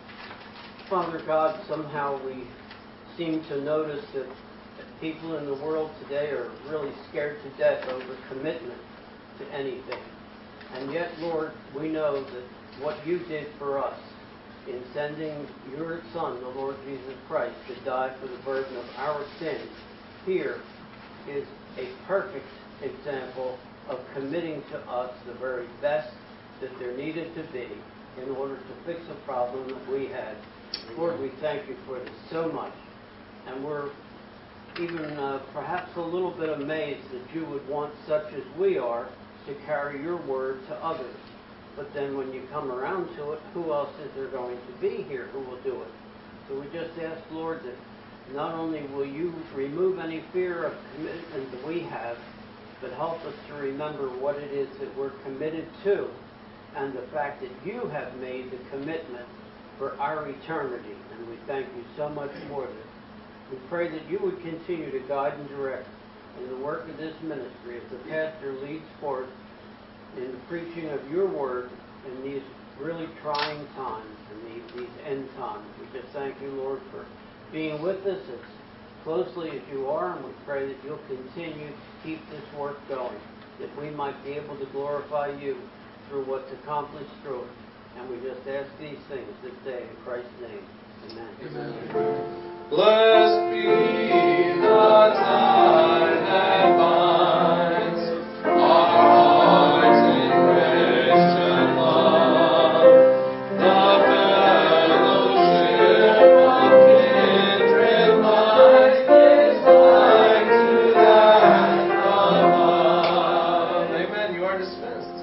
Father God, somehow we seem to notice that people in the world today are really scared to death over commitment to anything. And yet, Lord, we know that what you did for us in sending your Son, the Lord Jesus Christ, to die for the burden of our sins, here is a perfect example of committing to us the very best that there needed to be in order to fix a problem that we had. Lord, we thank you for this so much. And we're even uh, perhaps a little bit amazed that you would want such as we are to carry your word to others. But then when you come around to it, who else is there going to be here who will do it? So we just ask, Lord, that not only will you remove any fear of commitment that we have, but help us to remember what it is that we're committed to, and the fact that you have made the commitment for our eternity. And we thank you so much for this. We pray that you would continue to guide and direct in the work of this ministry as the pastor leads forth in the preaching of your word in these really trying times, in these, these end times. We just thank you, Lord, for being with us as closely as you are, and we pray that you'll continue to keep this work going, that we might be able to glorify you through what's accomplished through it. And we just ask these things this day in Christ's name. Amen. Amen. Blessed be the tie that binds our hearts in Christian love, the fellowship of kindred life is like to that above. Amen. You are dismissed.